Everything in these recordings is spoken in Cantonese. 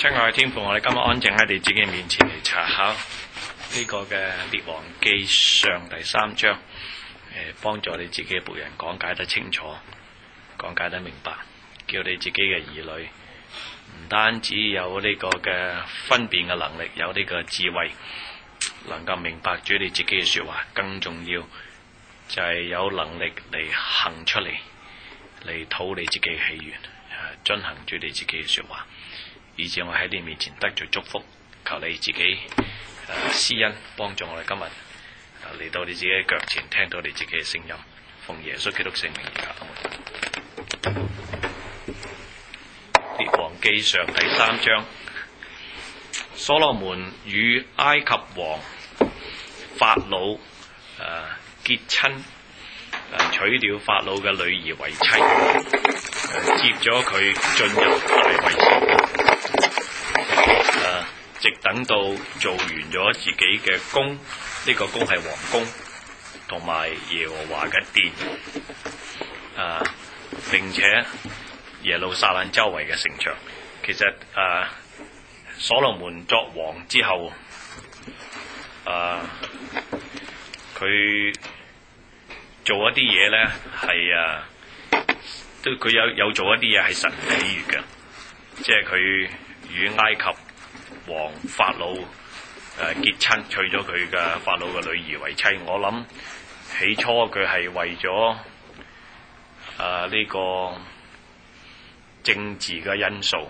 親愛嘅天父，我哋今日安靜喺你自己面前嚟查考呢個嘅列王記上第3章，幫助你自己嘅僕人講解得清楚，講解得明白，叫你自己嘅兒女唔單止有呢個嘅分辨嘅能力，有呢個智慧，能夠明白主你自己嘅說話，更重要就係有能力嚟行出嚟，嚟討你自己嘅喜悅，遵行主你自己嘅說話，以致我喺你面前得着祝福。求你自己施恩幫助我哋今日嚟到你自己嘅腳前，聽到你自己嘅聲音，奉耶穌基督聖名而求。列王記上第3章，所羅門與埃及王法老結親，娶了法老嘅女兒為妻，接咗佢進入大衛朝，直等到做完咗自己嘅宮，呢個宮係皇宮同埋耶和華嘅殿，並且耶路撒冷周圍嘅城牆。其實所羅門作王之後，佢做一啲嘢咧係都佢有做一啲嘢係神喜悅嘅，即係佢與埃及王法老結親，娶咗佢嘅法老嘅女兒為妻。我諗起初佢係為咗呢個政治嘅因素，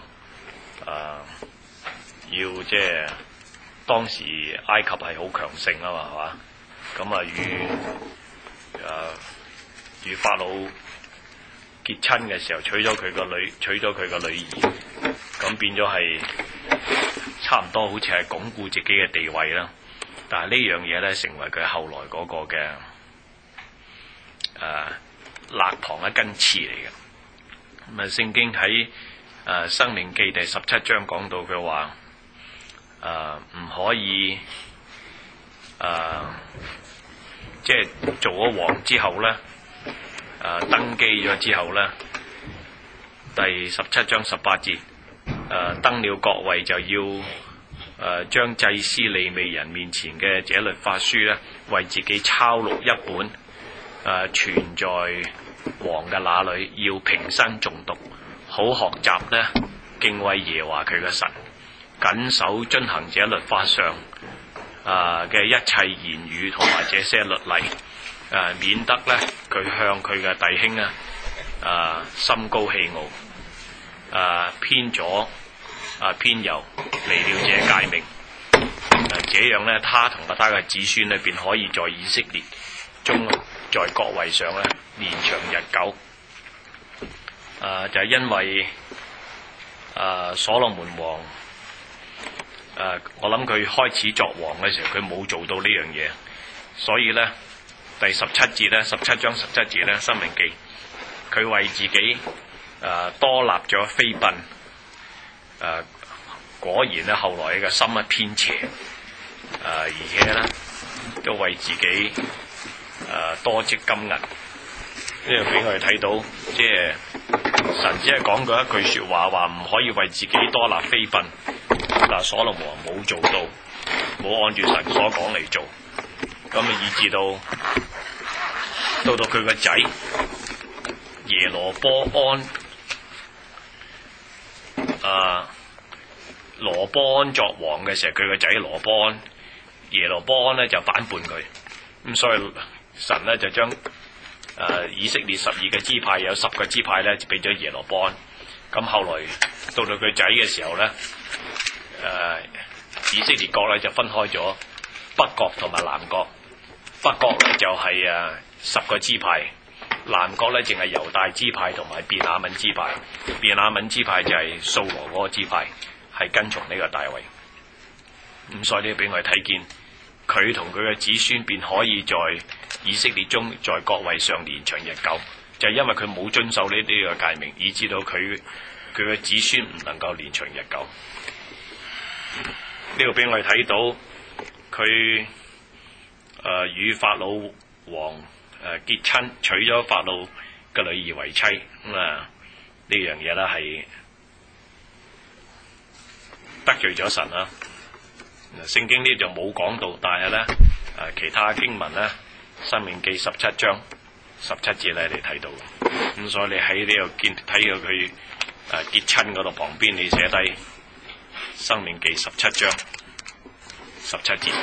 要即係當時埃及係好強盛啊嘛，係嘛？咁與法老結親嘅時候娶咗佢個女兒，咁變咗係差唔多好似係鞏固自己嘅地位啦。但係呢樣嘢咧，成為佢後來嗰個嘅肋旁一根刺嚟嘅。咁聖經喺申命記第17章講到佢話唔可以即係做咗王之後咧，登基咗之後咧，第17章18節，登了國位就要將祭司利未人面前嘅這律法書咧，為自己抄錄一本，存在王嘅那裏，要平生誦讀，好學習咧敬畏耶和華佢嘅神，謹守遵行這律法上嘅一切言語同埋這些律例，免得咧佢向佢嘅弟兄心高氣傲，偏左偏右離了這誡命，這樣咧他同他嘅子孫咧便可以在以色列中在國位上咧年長日久。就係因為所羅門王我諗佢開始作王嘅時候，佢冇做到呢樣嘢，所以咧第17節咧17章17節咧申命記，佢為自己多立咗妃嬪，果然咧後來嘅心偏邪，而且咧都為自己多積金銀，呢個俾我哋睇到，即係神只係講過一句說話，話唔可以為自己多立妃嬪，但所羅門冇做到，冇按住神所講嚟做，咁以致到佢個仔耶羅波安作王嘅時候，佢個仔耶羅波安咧就反叛佢，咁所以神咧就將以色列12個支派有10個支派咧就俾咗耶羅波安。咁後來到佢仔嘅時候咧，以色列國咧就分開咗北國同埋南國，北國咧就係10個支派，南國咧淨係猶大支派同埋便雅憫支派。便雅憫支派就係掃羅嗰個支派，係跟從呢個大衛。咁所以呢，俾我哋睇見佢同佢嘅子孫便可以在以色列中在國位上年長日久，就係因為佢冇遵守呢啲嘅誡命，以致到佢嘅子孫唔能夠年長日久。呢個俾我哋睇到佢與法老王結親，娶咗法老嘅女兒為妻。咁呢樣嘢咧係得罪咗神啦。聖經呢就冇講到，但係咧其他經文咧，申命記17章17節咧你睇到，咁所以你喺呢度睇到佢結親嗰度旁邊，你寫低申命記17章17節。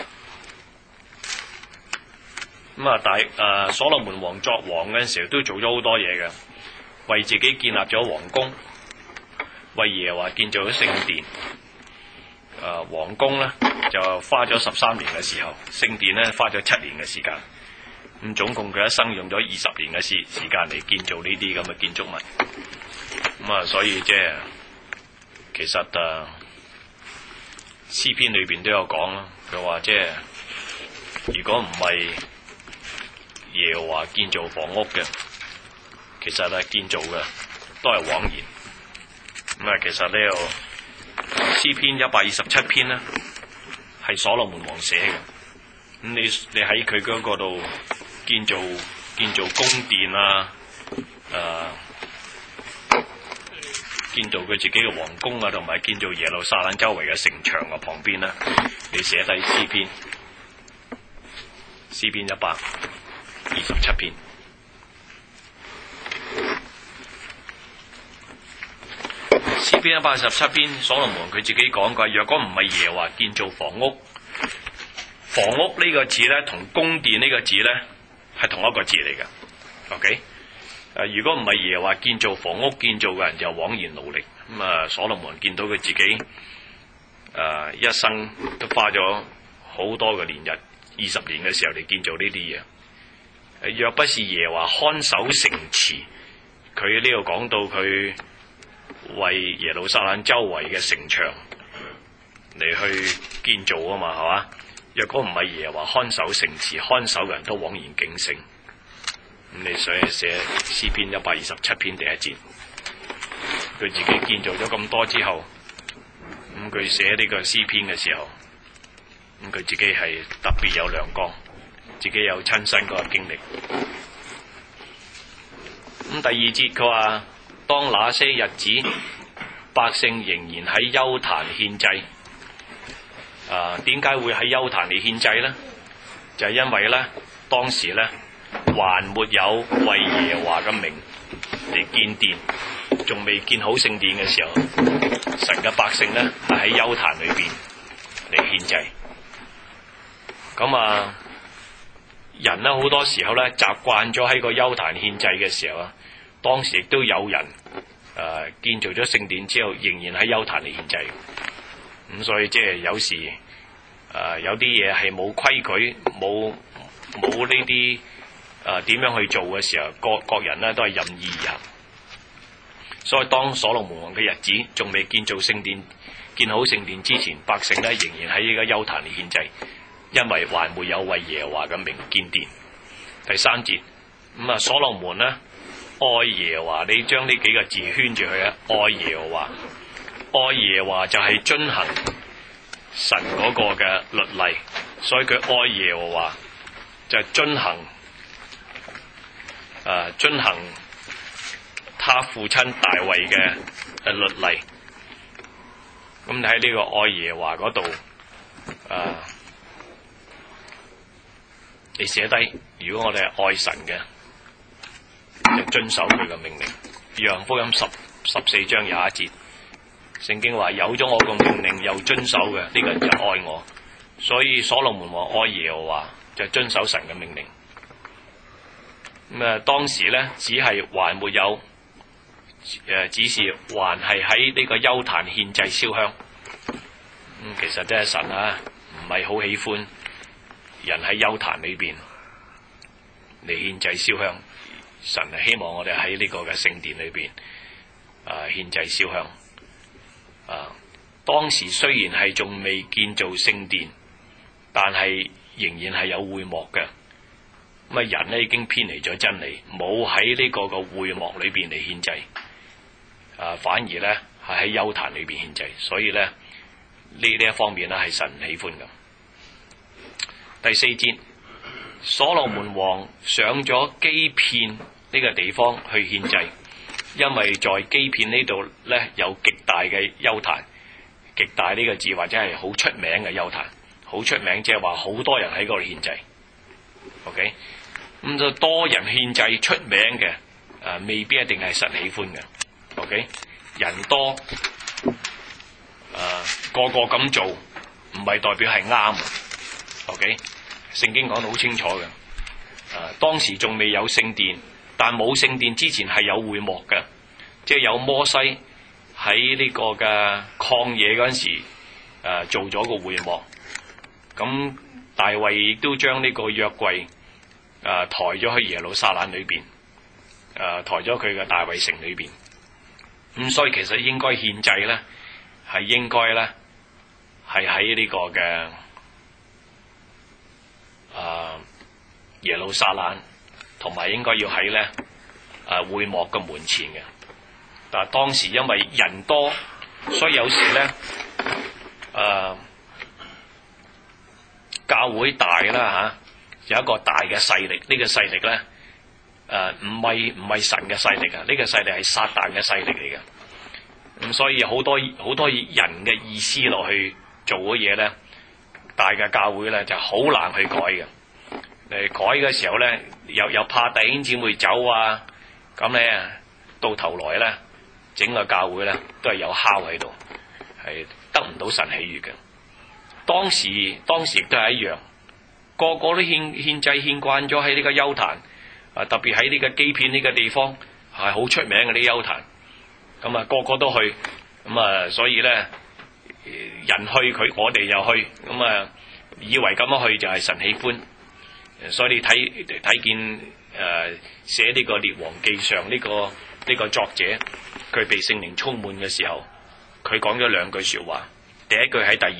咁所羅門王作王嗰陣時候都做咗好多嘢嘅，為自己建立咗皇宮，為耶和華建造咗聖殿。皇宮咧就花咗13年嘅時候，聖殿咧花咗7年嘅時間。咁總共佢一生用咗20年嘅時間嚟建造呢啲咁嘅建築物。咁所以即係其實詩篇裏邊都有講啦，佢話即係如果唔係耶和華建造房屋嘅，其實咧建造嘅都係枉然。咁其實呢度詩篇127篇咧係所羅門王寫嘅。咁你喺佢嗰個度建造宮殿啊，建造佢自己嘅皇宮啊，同埋建造耶路撒冷周圍嘅城牆嘅旁邊咧，你寫低詩篇127篇。詩篇127篇，所羅門佢自己講過，若果唔係耶和華建造房屋呢個字咧，同宮殿呢個字咧係同一個字嚟嘅。OK，如果唔係耶和華建造房屋，建造嘅人就枉然勞力。咁所羅門見到佢自己一生都花咗好多嘅年日，20年嘅時候嚟建造呢啲嘢。若不是耶和華看守城池，佢呢度講到佢為耶路撒冷周圍嘅城牆嚟去建造啊嘛，係嘛？若果唔係耶和華看守城池，看守嘅人都枉然警醒。咁你所以寫詩篇127篇第1節，佢自己建造咗咁多之後，咁佢寫呢個詩篇嘅時候，咁佢自己係特別有亮光，自己有親身嗰個經歷。咁第2節佢話，當那些日子，百姓仍然喺邱壇獻祭。點解會喺邱壇嚟獻祭呢？就係因為咧，當時咧還沒有為耶和華嘅名嚟建殿，仲未建好聖殿嘅時候，神嘅百姓咧係喺邱壇裏邊嚟獻祭。咁人咧好多時候咧習慣咗喺個邱壇獻祭嘅時候啊，當時亦都有人建造咗聖殿之後，仍然喺邱壇嚟獻祭。咁所以即係有時有啲嘢係冇規矩，冇呢啲點樣去做嘅時候，各人咧都係任意而行。所以當所羅門王嘅日子仲未建造聖殿、建好聖殿之前，百姓咧仍然喺呢個邱壇嚟獻祭，因為還沒有為耶和華嘅名建殿。第3節，咁所羅門咧愛耶和華，你將呢幾個字圈住佢啊！愛耶和華，愛耶和華就係遵行神嗰個嘅律例，所以佢愛耶和華就係遵行他父親大衛嘅律例。咁你喺呢個愛耶和華嗰度，你寫低，如果我哋係愛神嘅，就遵守佢嘅命令。約翰福音14章21節，聖經話有咗我個命令又遵守嘅，呢個人就愛我。所以所羅門王愛耶和華就遵守神嘅命令。咁當時咧只係還沒有只是還係喺呢個邱壇獻祭燒香。其實真係神唔係好喜歡人喺邱壇裏邊嚟獻祭燒香。神係希望我哋喺呢個嘅聖殿裏邊獻祭燒香。當時雖然係仲未建造聖殿，但係仍然係有會幕嘅。咁人咧已經偏離咗真理，冇喺呢個嘅會幕裏邊嚟獻祭，反而咧係喺邱壇裏邊獻祭。所以咧呢一方面咧係神唔喜歡嘅。第4節，所羅門王上咗基遍呢個地方去獻祭，因為在基遍呢度咧有極大嘅邱壇， 極大呢個字，或者係好出名嘅邱壇，好出名，即係話好多人喺嗰度獻祭。OK， 咁就多人獻祭出名嘅，未必一定係神喜歡嘅。OK， 人多，個個咁做，唔係代表係啱。OK， 聖經講得好清楚嘅。當時仲未有聖殿，但冇聖殿之前係有會幕嘅，即係有摩西喺呢個嘅曠野嗰陣時，做咗個會幕。咁大衛亦都將呢個約櫃抬咗去耶路撒冷裏邊，抬咗佢嘅大衛城裏邊。咁所以其實應該獻祭咧，係應該咧係喺呢個嘅耶路撒冷，同埋應該要喺咧會幕嘅門前嘅。但係當時因為人多，所以有時咧教會大啦有一個大嘅勢力，呢個勢力咧唔係神嘅勢力啊，呢個勢力係撒旦嘅勢力嚟嘅。咁所以好多人嘅意思落去做嘅嘢咧，大嘅教會咧就好難去改嘅。改嘅時候咧，又怕弟兄姊妹走啊，咁咧到頭來咧，整個教會咧都係有酵喺度，係得唔到神喜悅嘅。當時亦都係一樣，個個都獻祭獻慣咗喺呢個邱壇，特別喺呢個基遍呢個地方係好出名嘅啲邱壇，咁啊個個都去，咁啊所以咧人去我哋又去，咁啊以為咁樣去就係神喜歡。所以你睇見寫呢個列王記上呢個作者，佢被聖靈充滿嘅時候，佢講咗兩句說話。第一句喺第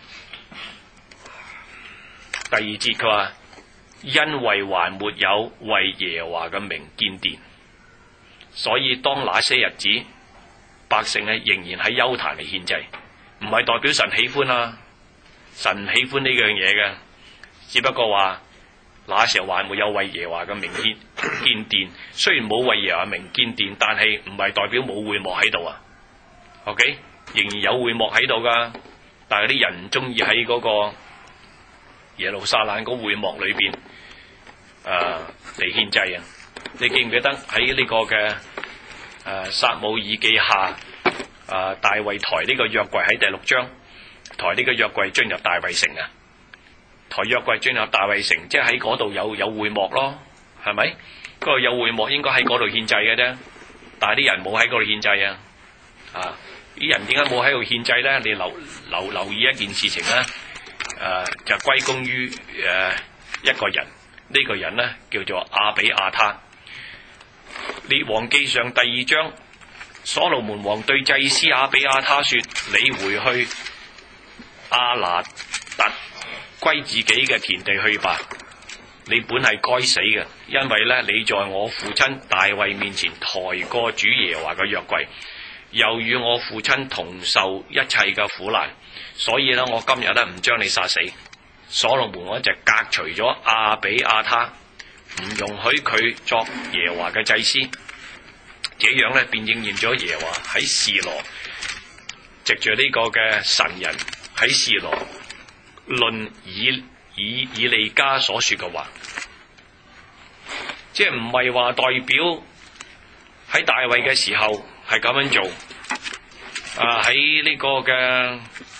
二節佢話，因為還沒有為耶和華嘅名建殿，所以當那些日子，百姓咧仍然喺邱壇嚟獻祭，唔係代表神喜歡啊，神唔喜歡呢樣嘢嘅，只不過話。那時候還沒有為耶和華嘅名建殿，雖然冇為耶和華名建殿，但係唔係代表冇會幕喺度啊。OK， 仍然有會幕喺度噶，但係啲人唔中意喺嗰個耶路撒冷嗰會幕裏邊嚟獻祭啊。你記唔記得喺呢個嘅撒母耳記下大衛抬呢個約櫃喺第6章，抬呢個約櫃進入大衛城啊？抬約櫃進入大衛城，即係喺嗰度有會幕咯，係咪？嗰度有會幕，應該喺嗰度獻祭嘅啫。但係啲人冇喺嗰度獻祭啊！啲人點解冇喺度獻祭咧？你留意一件事情咧，就歸功於一個人，呢個人咧叫做亞比亞他。列王記上第2章，所羅門王對祭司亞比亞他說：你回去亞拿突歸自己嘅田地去吧，你本係該死嘅，因為咧你在我父親大衛面前抬過主耶和華嘅約櫃，又與我父親同受一切嘅苦難，所以咧我今日咧唔將你殺死。所羅門王就革除咗亞比亞他，唔容許佢作耶和華嘅祭司，這樣咧便應驗咗耶和華喺示羅藉住呢個嘅神人喺示羅論以利家所說嘅話，即係唔係話代表喺大衛嘅時候係咁樣做，喺呢個嘅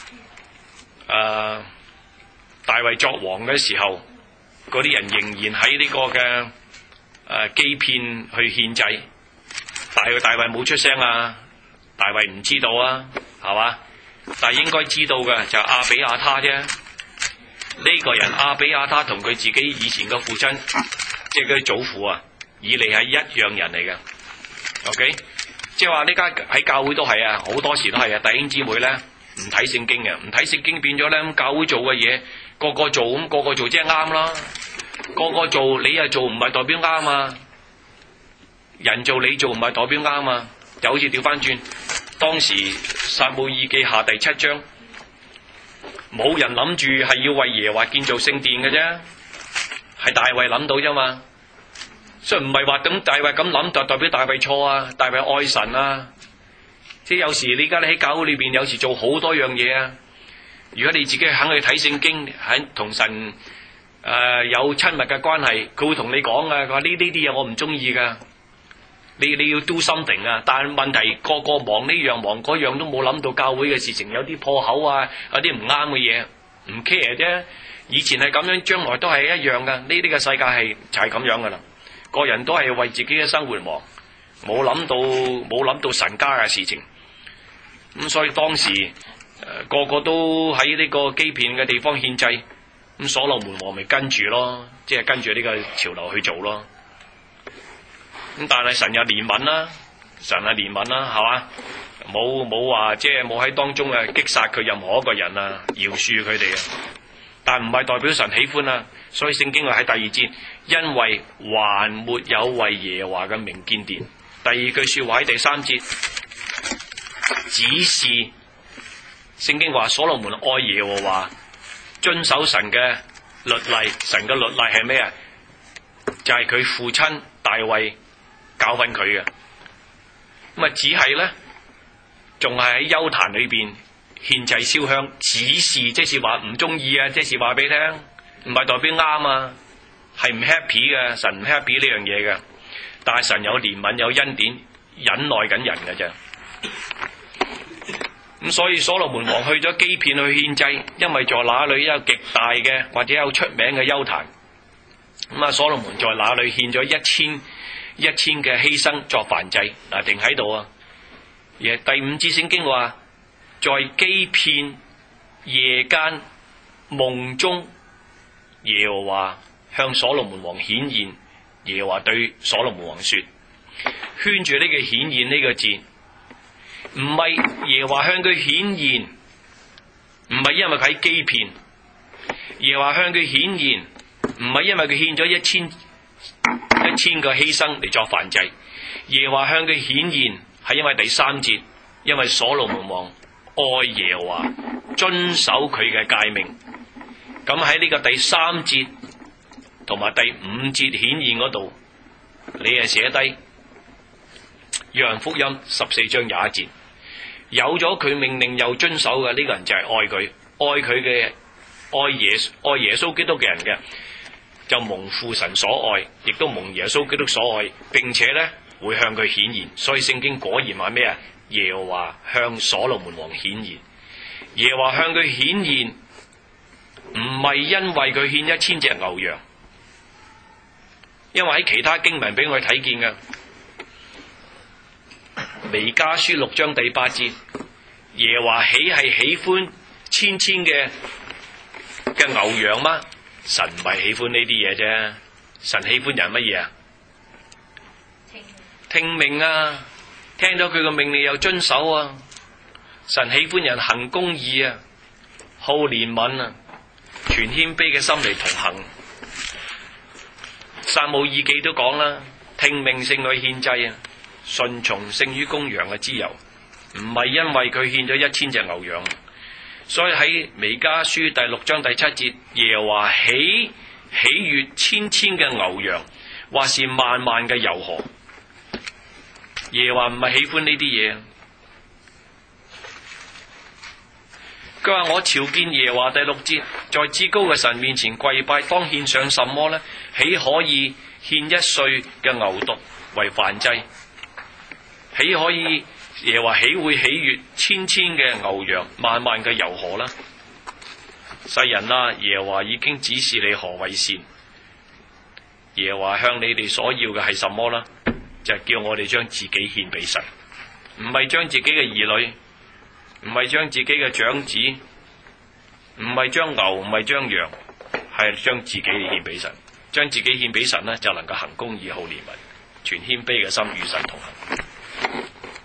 大衛作王嘅時候，嗰啲人仍然喺呢個嘅基遍去獻祭，大衛冇出聲啊，大衛唔知道啊，係嘛？但係應該知道嘅就係亞比亞他啫。呢個人亞比亞他同佢自己以前嘅父親，即係佢祖父以利係一樣人嚟嘅。OK， 即係話呢家喺教會都係啊，好多時都係啊，弟兄姊妹咧唔睇聖經嘅，唔睇聖經變咗咧，咁教會做嘅嘢個個做，咁個個做即係啱啦。個個做你又做唔係代表啱啊，人做你做唔係代表啱啊，就好似調翻轉，當時撒母耳記下第7章。冇人諗住係要為耶和華建造聖殿嘅啫，係大衛諗到啫嘛。所以唔係話咁大衛咁諗就代表大衛錯啊，大衛愛神啊。 即係有時你而家喺教會裏邊，有時做好多樣嘢啊。如果你自己肯去睇聖經，喺同神有親密嘅關係，佢會同你講啊，佢話呢啲嘢我唔中意噶，你要 do something 啊。但係問題個個忙呢樣忙嗰樣，都冇諗到教會嘅事情有啲破口啊，有啲唔啱嘅嘢，唔 care 啫。以前係咁樣，將來都係一樣噶。呢啲嘅世界就係咁樣噶啦。個人都係為自己嘅生活忙，冇諗到神家嘅事情。咁所以當時個個都喺呢個基遍嘅地方獻祭，咁所羅門王咪跟住咯，即係跟住呢個潮流去做咯。咁但係神有憐憫啦，神係憐憫啦，係嘛？冇話即係冇喺當中擊殺佢任何一個人啊，饒恕佢哋啊。但唔係代表神喜歡啊。所以聖經話喺第二節，因為還沒有為耶和華嘅名建殿。第二句說話喺第三節，只是聖經話所羅門愛耶和華，遵守神嘅律例。神嘅律例係咩啊？就係佢父親大衛教訓佢嘅。咁啊，只係咧，仲係喺邱壇裏邊獻祭燒香。只是即是話唔中意啊，即是話俾你聽，唔係代表啱啊，係唔 happy 嘅。神唔 happy 呢樣嘢嘅，但係神有憐憫有恩典，忍耐緊人嘅啫。咁所以所羅門王去咗基遍去獻祭，因為在那裏有極大嘅或者有出名嘅邱壇。咁啊，所羅門在那裏獻咗一千嘅犧牲作燔祭。嗱，停喺度啊。而第五節聖經話，在基遍夜間夢中，耶和華向所羅門王顯現。耶和華對所羅門王說，圈住呢個顯現呢個字，唔係耶和華向佢顯現，唔係因為佢喺基遍。耶和華向佢顯現，唔係因為佢獻咗一千個犧牲嚟作燔祭。耶和華向佢顯現，係因為第三節，因為所羅門王愛耶和華，遵守佢嘅誡命。咁喺呢個第三節同埋第五節顯現嗰度，你係寫低約翰福音14章21節，有咗佢命令又遵守嘅呢個人就係愛佢，愛耶穌基督嘅人嘅，就蒙父神所愛，亦都蒙耶穌基督所愛，並且咧會向佢顯現。所以聖經果然話咩啊？耶和華向所羅門王顯現，耶和華向佢顯現，唔係因為佢獻1000隻牛羊，因為喺其他經文俾我哋睇見嘅，彌迦書6章第8節，耶和華係喜歡千嘅牛羊嗎？神唔係喜歡呢啲嘢啫，神喜歡人乜嘢啊？聽命啊，聽咗佢個命令又遵守啊。神喜歡人行公義啊，好憐憫啊，全謙卑嘅心嚟同行。撒母耳記都講啦，聽命勝於獻祭啊，順從勝於公羊嘅脂油。唔係因為佢獻咗1000隻牛羊，所以喺彌迦書第6章第7節，耶和華喜悅千嘅牛羊，或是萬嘅油河。耶和華唔係喜歡呢啲嘢。佢話我朝見耶和華第6節，在至高嘅神面前跪拜，當獻上什麼呢？豈可以獻1歲嘅牛犢為燔祭？豈可以耶和華豈會喜悅千嘅牛羊，萬嘅油河呢？世人啊，耶和華已經指示你何為善。耶和華向你哋所要嘅係什麼呢？就係叫我哋將自己獻俾神，唔係將自己嘅兒女，唔係將自己嘅長子，唔係將牛，唔係將羊，係將自己獻俾神。將自己獻俾神呢，就能夠行公義、好憐憫，全謙卑嘅心與神同行。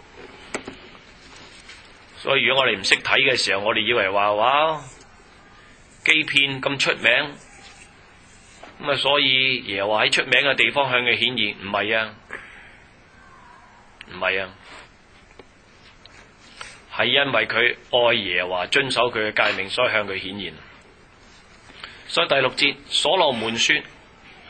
所以如果我哋唔識睇嘅時候，我哋以為話哇基遍咁出名，咁啊所以耶和華喺出名嘅地方向佢顯現，唔係啊，唔係啊，係因為佢愛耶和華，遵守佢嘅誡命，所以向佢顯現。所以第6節，所羅門說，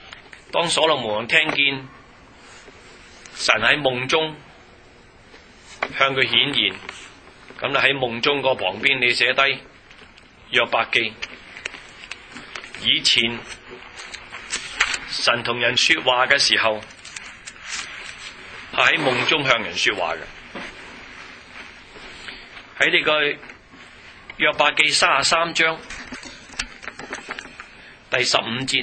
當所羅門聽見神喺夢中向佢顯現。咁你喺夢中個旁邊你寫低約伯記。以前神同人說話嘅時候，係喺夢中向人說話嘅。喺呢個約伯記33章第15節，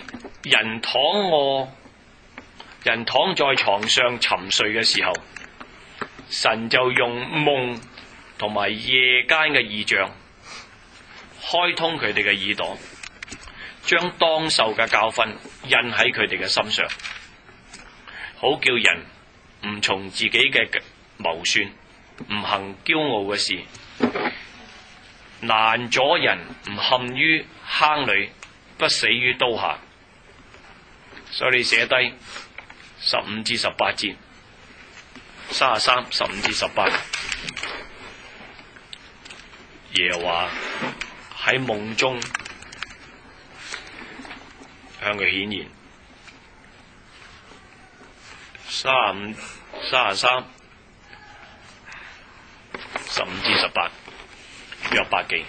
人躺在床上沉睡嘅時候，神就用夢同埋夜間嘅異象開通佢哋嘅耳朵，將當受嘅教訓印喺佢哋嘅心上，好叫人唔從自己嘅謀算，唔行驕傲嘅事，難阻人唔陷於坑裏，不死於刀下。所以你寫低15至18節，33、15至18，耶和華喺夢中向佢顯現。33、15至18，約伯記。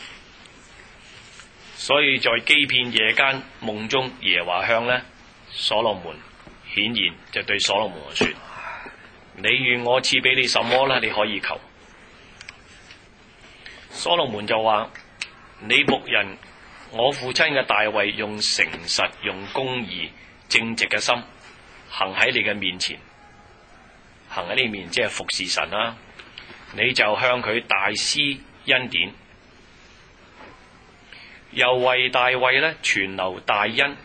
所以在基遍夜間夢中，耶和華向呢所羅門顯現，就對所羅門說：你願我賜俾你什麼呢？你可以求。所羅門就話：你僕人我父親嘅大衛用誠實、用公義、正直嘅心行喺你嘅面前，行喺你面前即係服侍神啦。你就向佢大施恩典，又為大衛呢存留大恩。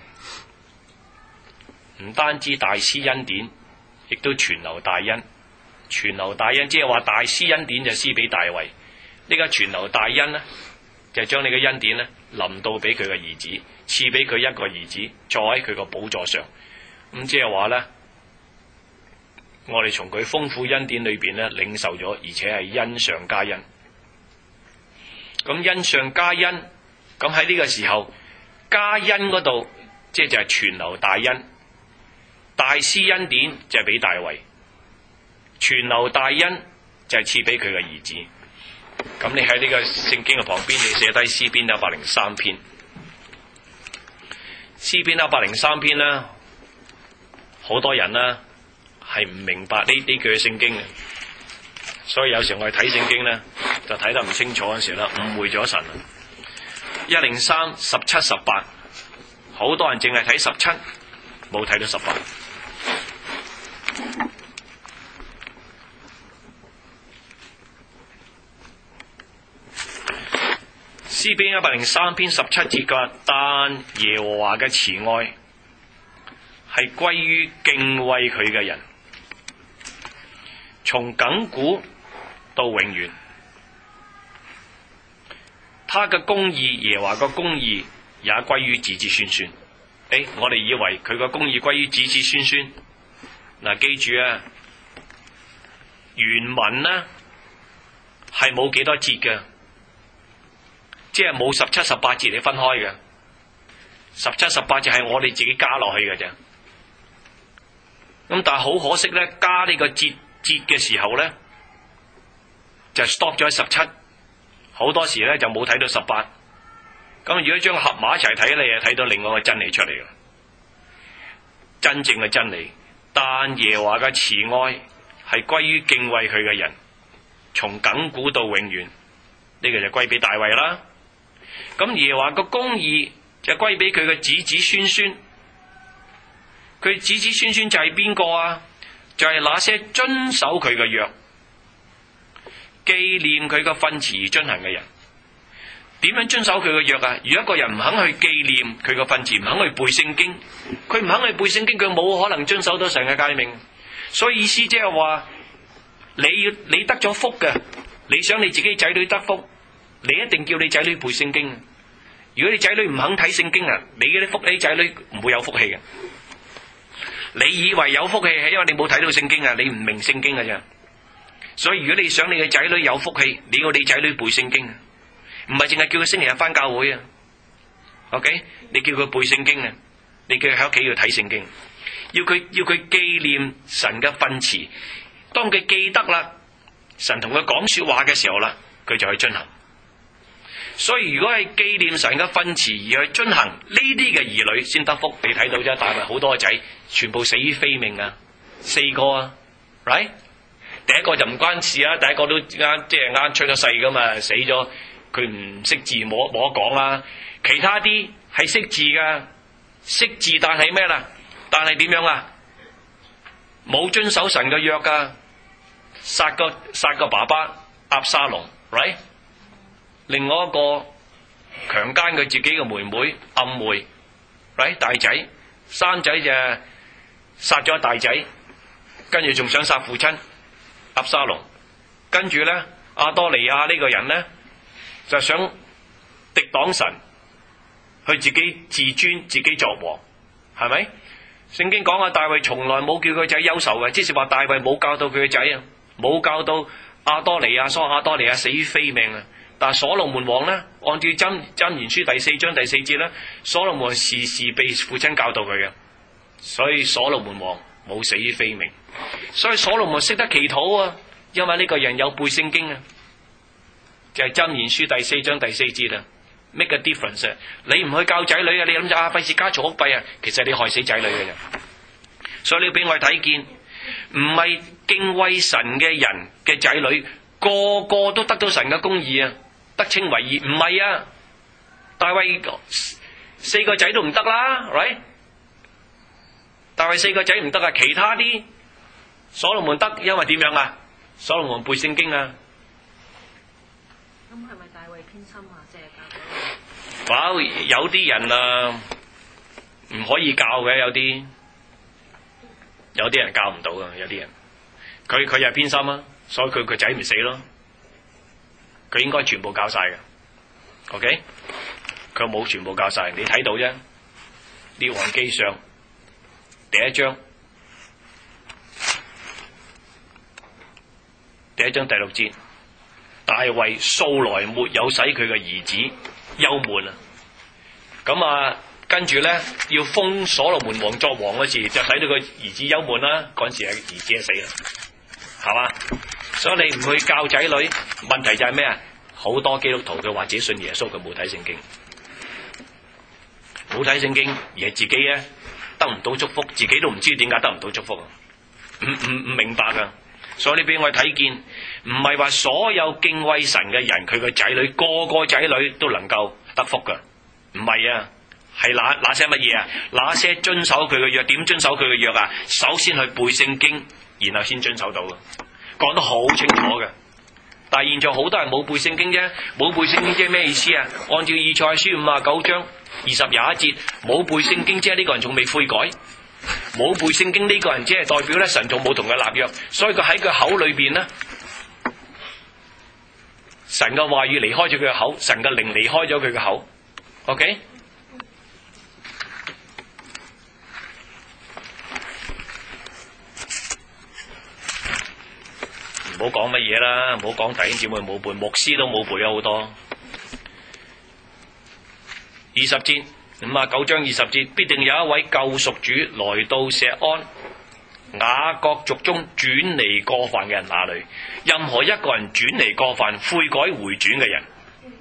唔單止大施恩典，亦都存留大恩。存留大恩即係話大施恩典就施俾大衛，呢個存留大恩呢，就將你嘅恩典呢臨到俾佢嘅兒子，賜俾佢一個兒子坐喺佢個寶座上。咁即係話呢，我哋從佢豐富恩典裏邊呢領受咗，而且係恩上加恩。咁恩上加恩，咁喺呢個時候加恩嗰度，即係就係存留大恩。大施恩典就係俾大衛，存留大恩就係賜俾佢嘅兒子。咁你喺呢個聖經嘅旁邊，你寫低詩篇103篇。詩篇103篇呢，好多人呢係唔明白呢句嘅聖經嘅，所以有時候我哋睇聖經呢，就睇得唔清楚嘅時候呢，誤會咗神。103、17、18，好多人淨係睇17，冇睇到18。詩篇103篇17節嘅，但耶和華嘅慈愛係歸於敬畏佢嘅人，從亙古到永遠。他嘅公義，耶和華嘅公義也歸於子子孫孫。我哋以為佢個公義歸於子子孫孫。嗱，記住啊，原文呢係冇幾多節嘅，即係冇17、18節你分開嘅。17、18節係我哋自己加落去嘅啫。咁但係好可惜咧，加呢個節嘅時候咧，就 stop 咗喺17，好多時咧就冇睇到18。咁如果將合埋一齊睇，你就睇到另外一個真理出嚟啦。真正嘅真理，但耶和華嘅慈愛係歸於敬畏佢嘅人，從亙古到永遠。呢個就歸俾大衛啦。咁耶和華嘅公義就歸俾佢嘅子子孫孫。佢子子孫孫就係邊個啊？就係那些遵守佢嘅約、紀念佢嘅訓詞而遵行嘅人。點樣遵守佢嘅約啊？如果一個人唔肯去紀念佢嘅訓詞，唔肯去背聖經，佢唔肯去背聖經，佢冇可能遵守到神嘅誡命。所以意思即係話，你得咗福嘅，你想你自己仔女得福，你一定叫你仔女背聖經。如果你仔女唔肯睇聖經啊，你嗰啲福，你仔女唔會有福氣嘅。你以為有福氣係因為你冇睇到聖經啊，你唔明聖經嘅啫。所以如果你想你嘅仔女有福氣，你要你仔女背聖經，唔係淨係叫佢星期日返教會啊。OK， 你叫佢背聖經啊，你叫佢喺屋企要睇聖經，要佢紀念神嘅訓詞。當佢記得啦， 神同佢講說話嘅時候啦，佢就去遵行。所以如果係紀念神嘅訓詞而去遵行呢啲嘅兒女先得福。你睇到啫，大衛好多個仔全部死於非命啊，4個啊 ，right？ 第一個就唔關事啊，第一個都啱即係啱出咗世噶嘛，死咗佢唔識字冇得講啦。其他啲係識字噶，識字但係咩啦？但係點樣啊？冇遵守神嘅約噶，殺個爸爸押沙龍 ，right？ 另外一個強姦佢自己嘅妹妹暗妹 ，right？ 大仔三仔就殺咗大仔，跟住仲想殺父親押沙龍，跟住咧亞多尼亞呢個人咧就想敵擋神，佢自己自尊自己作王，係咪？聖經講啊，大衛從來冇叫佢仔憂愁嘅，即是話大衛冇教到佢嘅仔啊，冇教到亞多尼亞死於非命啊。但係所羅門王咧，按照箴言書第4章第4節咧，所羅門時時被父親教導佢嘅，所以所羅門王冇死於非命。所以所羅門識得祈禱啊，因為呢個人有背聖經啊，就係箴言書第4章第4節啊。Make a difference 啊！你唔去教仔女啊，你諗住費事家嘈屋閉啊，其實你害死仔女嘅啫。所以你要俾我哋睇見，唔係敬畏神嘅人嘅仔女個個都得到神嘅公義啊，得稱為義，唔係啊。大衛4個仔都唔得啦 ，right？ 大衛4個仔唔得啊，其他啲所羅門得，因為點樣啊？所羅門背聖經啊。 咁係咪大衛偏心啊？即係有啲人啊唔可以教嘅，有啲人教唔到啊，有啲人佢又偏心啊，所以佢個仔唔死咯。佢應該全部教晒嘅 ，OK？ 佢冇全部教晒，你睇到啫。列王記上第一章第6節，大衛素來沒有使佢嘅兒子憂悶啊。咁啊，跟住咧要封所羅門王作王嗰時，就使到個兒子憂悶啦。嗰陣時係兒子就死啦，係嘛？所以你唔去教仔女，問題就係咩啊？好多基督徒佢或者信耶穌，佢冇睇聖經，冇睇聖經，而係自己咧得唔到祝福，自己都唔知點解得唔到祝福，唔明白噶。所以你俾我睇見，唔係話所有敬畏神嘅人，佢個仔女個個仔女都能夠得福噶，唔係啊，係那些乜嘢啊？那些遵守佢嘅約，點遵守佢嘅約啊？首先去背聖經，然後先遵守到，講得好清楚嘅。但係現在好多人冇背聖經啫，冇背聖經即係咩意思啊？按照以賽亞書59章20、21節，冇背聖經即係呢個人仲未悔改，冇背聖經呢個人只係代表咧神仲冇同佢立約，所以佢喺佢口裏邊咧，神嘅話語離開咗佢嘅口，神嘅靈離開咗佢嘅口 ，OK？ 唔好講乜嘢啦，唔好講弟兄姊妹冇背，牧師都冇背咗好多。20節59章20節，必定有一位救贖主來到錫安雅各族中轉離過犯嘅人那裏。任何一個人轉離過犯、悔改回轉嘅人，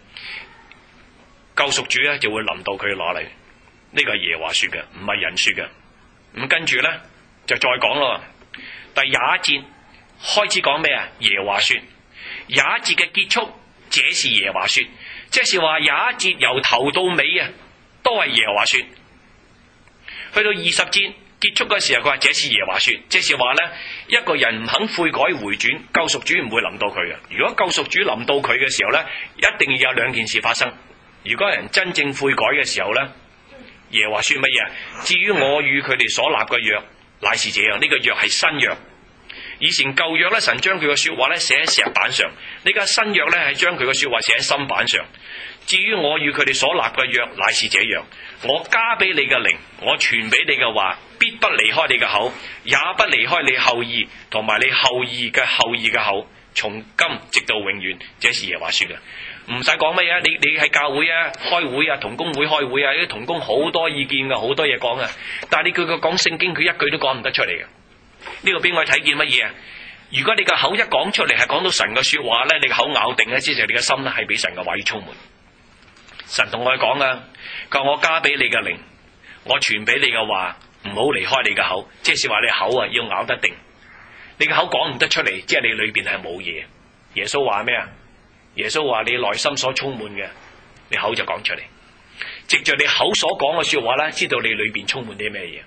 救贖主咧就會臨到佢那裏。呢個係耶和華說嘅，唔係人說嘅。咁跟住咧就再講咯。第21節開始講咩啊？耶和華說。21節嘅結束，這是耶和華說，即是話21節由頭到尾啊，都係耶和華說。去到20節結束嘅時候，佢話這是耶和華說，即是話咧，一個人唔肯悔改回轉，救贖主唔會臨到佢嘅。如果救贖主臨到佢嘅時候咧，一定要有兩件事發生。如果人真正悔改嘅時候咧，耶和華說乜嘢啊？至於我與佢哋所立嘅約，乃是這樣。呢個約係新約。以前舊約咧，神將佢嘅說話咧寫喺石板上，呢家新約咧係將佢嘅說話寫喺心板上。至於我與佢哋所立嘅約，乃是這樣。我加俾你嘅靈，我傳俾你嘅話，必不離開你嘅口，也不離開你後裔同埋你後裔嘅後裔嘅口，從今直到永遠。這是耶和華說嘅。唔使講乜嘢，你喺教會啊、開會啊、同工會開會啊，啲同工好多意見噶，好多嘢講啊。但係你叫佢講聖經，佢一句都講唔得出嚟嘅。呢個俾我睇見乜嘢啊？ 如果你個口一講出嚟係講到神嘅說話咧，你個口咬定咧，即係你嘅心咧係俾神嘅話語充滿。神同我哋講啊，佢話我加俾你嘅靈，我傳俾你嘅話，唔好離開你嘅口，即係話你口啊要咬得定。你嘅口講唔得出嚟，即係你裏邊係冇嘢。耶穌話咩啊？耶穌話你內心所充滿嘅，你口就講出嚟。藉着你口所講嘅說話咧，知道你裏邊充滿啲咩嘢。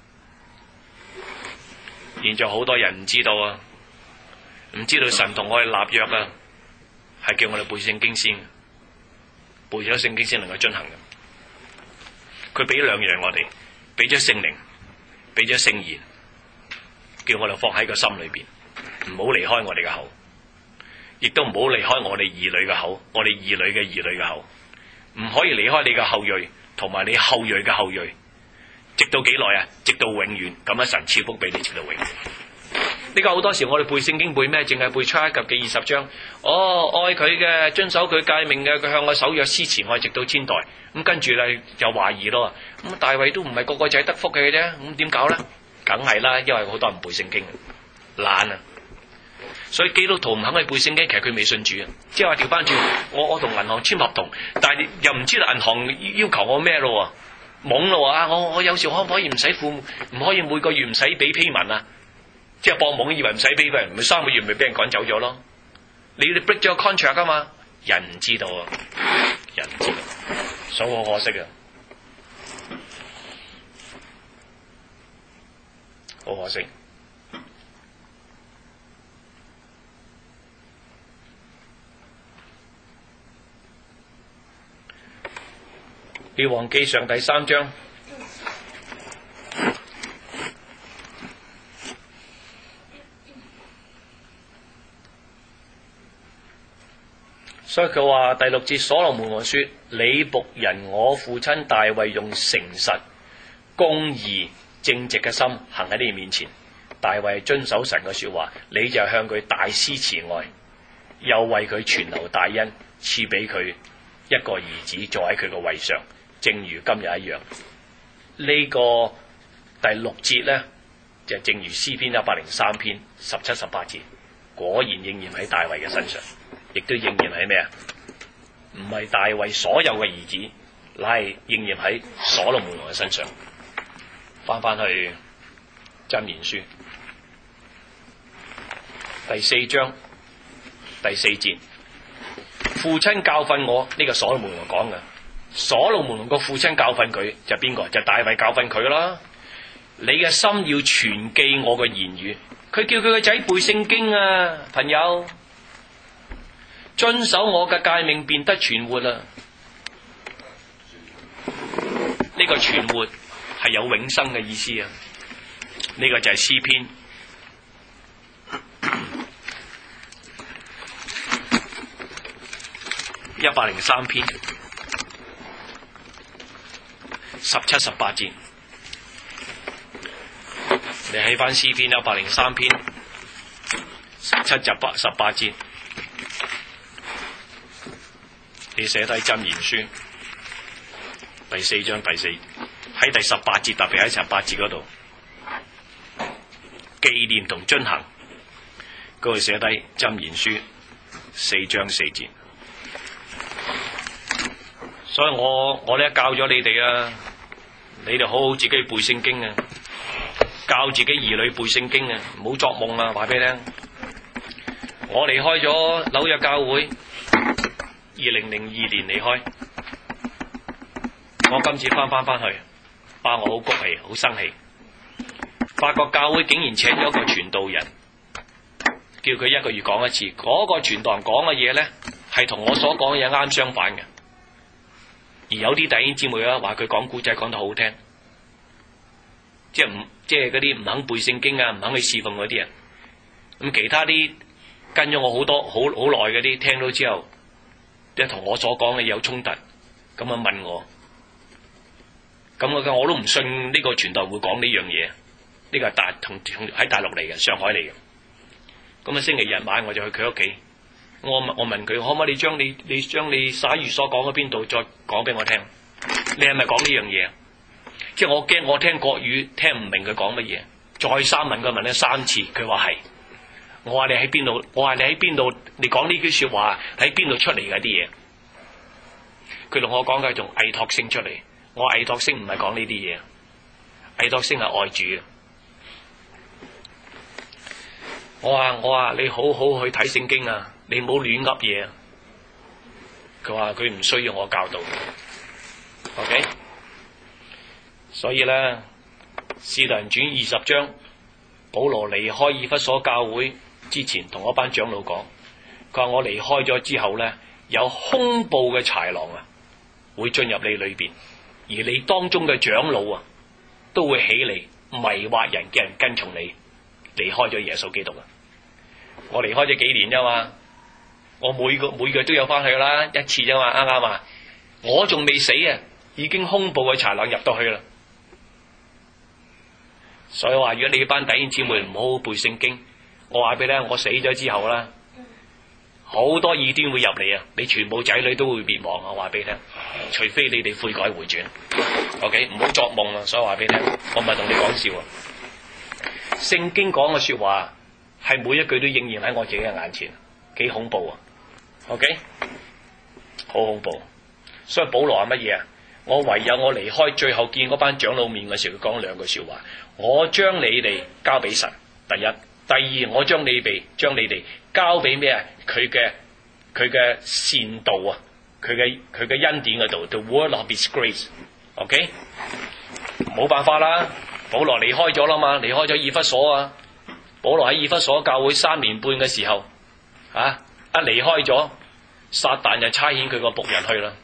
現在好多人唔知道啊，唔知道神同我哋立約啊，係叫我哋背聖經先，背咗聖經先能夠進行嘅。佢俾兩樣我哋，俾咗聖靈，俾咗聖言，叫我哋放喺個心裏邊，唔好離開我哋嘅口，亦都唔好離開我哋兒女嘅口，我哋兒女嘅兒女嘅口，唔可以離開你嘅後裔同埋你後裔嘅後裔，直到幾耐啊？直到永遠。咁樣神賜福俾你，直到永遠。呢個好多時我哋背聖經背咩？淨係背出埃及嘅20章。愛佢嘅，遵守佢誡命嘅，佢向我守約施慈愛，直到千代。咁跟住咧就懷疑咯。咁大衛都唔係個個仔得福嘅啫，咁點搞咧？梗係啦，因為好多人背聖經，懶啊。所以基督徒唔肯去背聖經，其實佢未信主啊。即係話調翻轉，我同銀行簽合同，但係又唔知道銀行要求我咩咯？懵咯啊！我有時可唔可以唔使付，唔可以每個月唔使俾payment啊？即係博懵，以為唔使俾佢，唔係3個月咪俾人趕走咗咯？你 break 咗個 contract 噶嘛？人唔知道啊，人唔知道，所以好可惜啊，好可惜。列王記上第3章。所以佢話第6節，所羅門王說：你僕人我父親大衛用誠實、公義、正直嘅心行喺你面前。大衛遵守神嘅說話，你就向佢大施慈愛，又為佢存留大恩，賜俾佢一個兒子坐喺佢個位上，正如今日一樣。呢個第6節呢，就正如詩篇103篇17、18節，果然應驗喺大衛嘅身上。亦都應驗喺咩啊？唔係大衛所有嘅兒子，乃係應驗喺所羅門王嘅身上。翻去箴言書第4章第4節，父親教訓我，呢個所羅門王講嘅。所羅門王個父親教訓佢就邊個？就大衛教訓佢啦。你嘅心要存記我嘅言語。佢叫佢個仔背聖經啊，朋友。遵守我嘅誡命，便得存活啦。呢個存活係有永生嘅意思啊！呢個就係詩篇103篇17、18節。你睇翻詩篇103篇17、18節。你寫低箴言書第4章第4，喺第18節，特別喺18節嗰度，紀念同遵行嗰度寫低箴言書4章4節。所以我咧教咗你哋啊，你哋好好自己背聖經啊，教自己兒女背聖經啊，唔好作夢啊！話俾你聽，我離開咗紐約教會。2002年離開，我今次翻去，把我好谷氣，好生氣。發覺教會竟然請咗個傳道人，叫佢1個月講一次。嗰個傳道人講嘅嘢呢，係同我所講嘅嘢啱相反嘅。而有啲弟兄姊妹啊，話佢講古仔講得好聽，即係嗰啲唔肯背聖經啊，唔肯去侍奉嗰啲人。咁其他啲跟咗我好耐嗰啲，聽到之後，即係同我所講嘅有衝突，咁啊問我，咁我都唔信呢個傳道會講呢樣嘢，呢個係喺大陸嚟嘅，上海嚟嘅。咁啊星期日晚我就去佢屋企，我問佢可唔可以將你11月所講嘅邊度再講俾我聽？你係咪講呢樣嘢？即係我驚我聽國語聽唔明佢講乜嘢，再三問佢問咗3次，佢話係。 我話你喺邊度？我話你喺邊度？你講呢句說話喺邊度出嚟嘅啲嘢？佢同我講嘅從魏托星出嚟。我魏托星唔係講呢啲嘢，魏托星係愛主嘅。我話你好好去睇聖經啊，你唔好亂噏嘢啊。佢話佢唔需要我教導。OK， 所以咧，使徒行傳20章，保羅離開以弗所教會之前，同嗰班長老講，佢話我離開咗之後咧，有凶暴嘅豺狼啊，會進入你裏邊，而你當中嘅長老啊，都會起嚟迷惑人，叫人跟從你，離開咗耶穌基督啊！我離開咗幾年啫嘛，我每個月都有翻去啦，一次啫嘛，啱唔啱啊？我仲未死啊，已經凶暴嘅豺狼入到去啦。所以話，如果你班弟兄姊妹唔好好背聖經，我話俾你聽，我死咗之後啦，好多異端會入嚟啊！你全部仔女都會滅亡啊！我話俾你聽，除非你哋悔改回轉。OK， 唔好作夢啊！所以話俾你聽，我唔係同你講笑啊！聖經講嘅說話係每一句都應驗喺我自己嘅眼前，幾恐怖啊 ！OK， 好恐怖。所以保羅係乜嘢啊？我唯有我離開，最後見嗰班長老面嘅時候，佢講兩句說話：我將你哋交俾神，第一；第二，我將你哋交俾咩啊？佢嘅善道啊，佢嘅恩典嗰度 ，the word of His grace。OK， 冇辦法啦，保羅離開咗啦嘛，離開咗以弗所啊。保羅喺以弗所教會3年半嘅時候，一離開咗，撒旦就差遣佢個僕人去啦。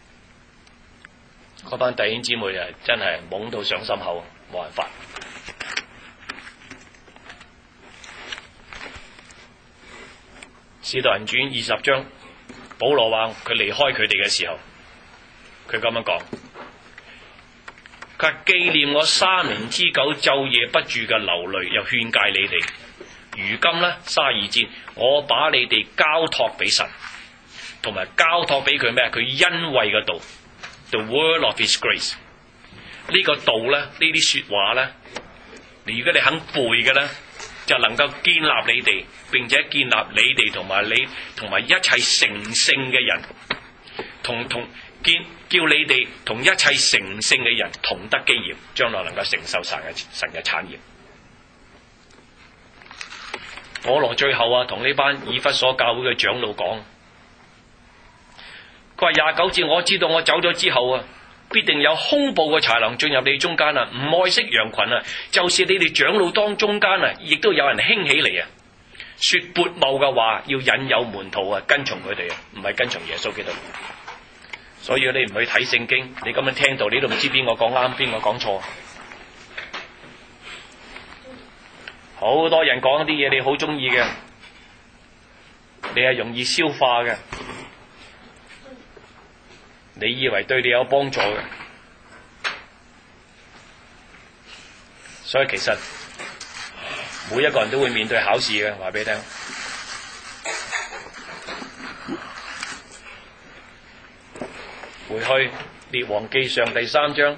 嗰班弟兄姊妹啊，真係懵到上心口，冇辦法。使徒行傳20章，保羅話佢離開佢哋嘅時候，佢咁樣講：佢話紀念我3年之久晝夜不住嘅流淚，又勸誡你哋。如今呢，32節，我把你哋交託俾神，同埋交託俾佢咩？佢恩惠嘅道。The word of His grace， 呢個道咧，呢啲說話咧，如果你肯背嘅咧，就能夠建立你哋，並且建立你哋同埋一切成聖嘅人，叫你哋同一切成聖嘅人同得基業，將來能夠承受神嘅產業。保羅最後啊，同呢班以弗所教會嘅長老講。佢話29節，我知道我走咗之後啊，必定有凶暴嘅豺狼進入你中間啊，唔愛惜羊群啊，就是你哋長老當中間啊，亦都有人興起嚟啊，說悖謬嘅話，要引誘門徒啊，跟從佢哋啊，唔係跟從耶穌基督。所以你唔去睇聖經，你咁樣聽到，你都唔知邊個講啱，邊個講錯。好多人講啲嘢，你好中意嘅，你係容易消化嘅。你以為對你有幫助嘅，所以其實每一個人都會面對考試嘅，話俾你聽。回去列王記上第3章，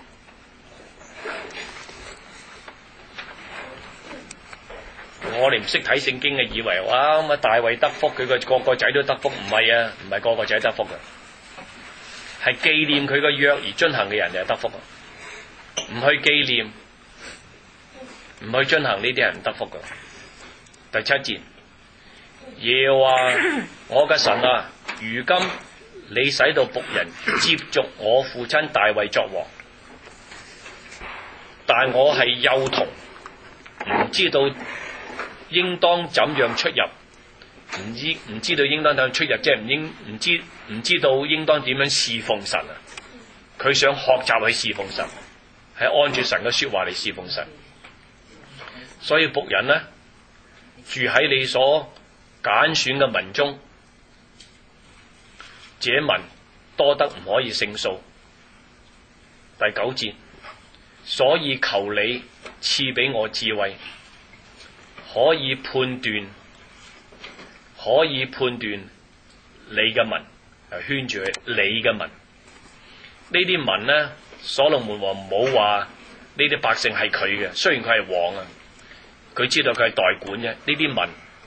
我哋唔識睇聖經嘅，以為哇咁啊大衛得福，佢個個仔都得福，唔係啊，唔係個個仔得福嘅。係紀念佢個約而遵行嘅人就係得福，唔去紀念、唔去遵行呢啲人唔得福嘅。第7節，耶和華我嘅神啊，如今你使到僕人接續我父親大衛作王，但我係幼童，唔知道應當怎樣出入。唔知道應當點樣出入，即係唔知道應當點樣侍奉神啊！佢想學習去侍奉神，係按住神嘅說話嚟侍奉神。所以僕人呢，住喺你所揀選嘅民中，這民多得唔可以勝數。第9節，所以求你賜俾我智慧，可以判斷你嘅民，圈住佢你嘅民。呢啲民呢，所羅門王唔好話呢啲百姓係佢嘅，雖然佢係王啊，佢知道佢係代管啫。呢啲民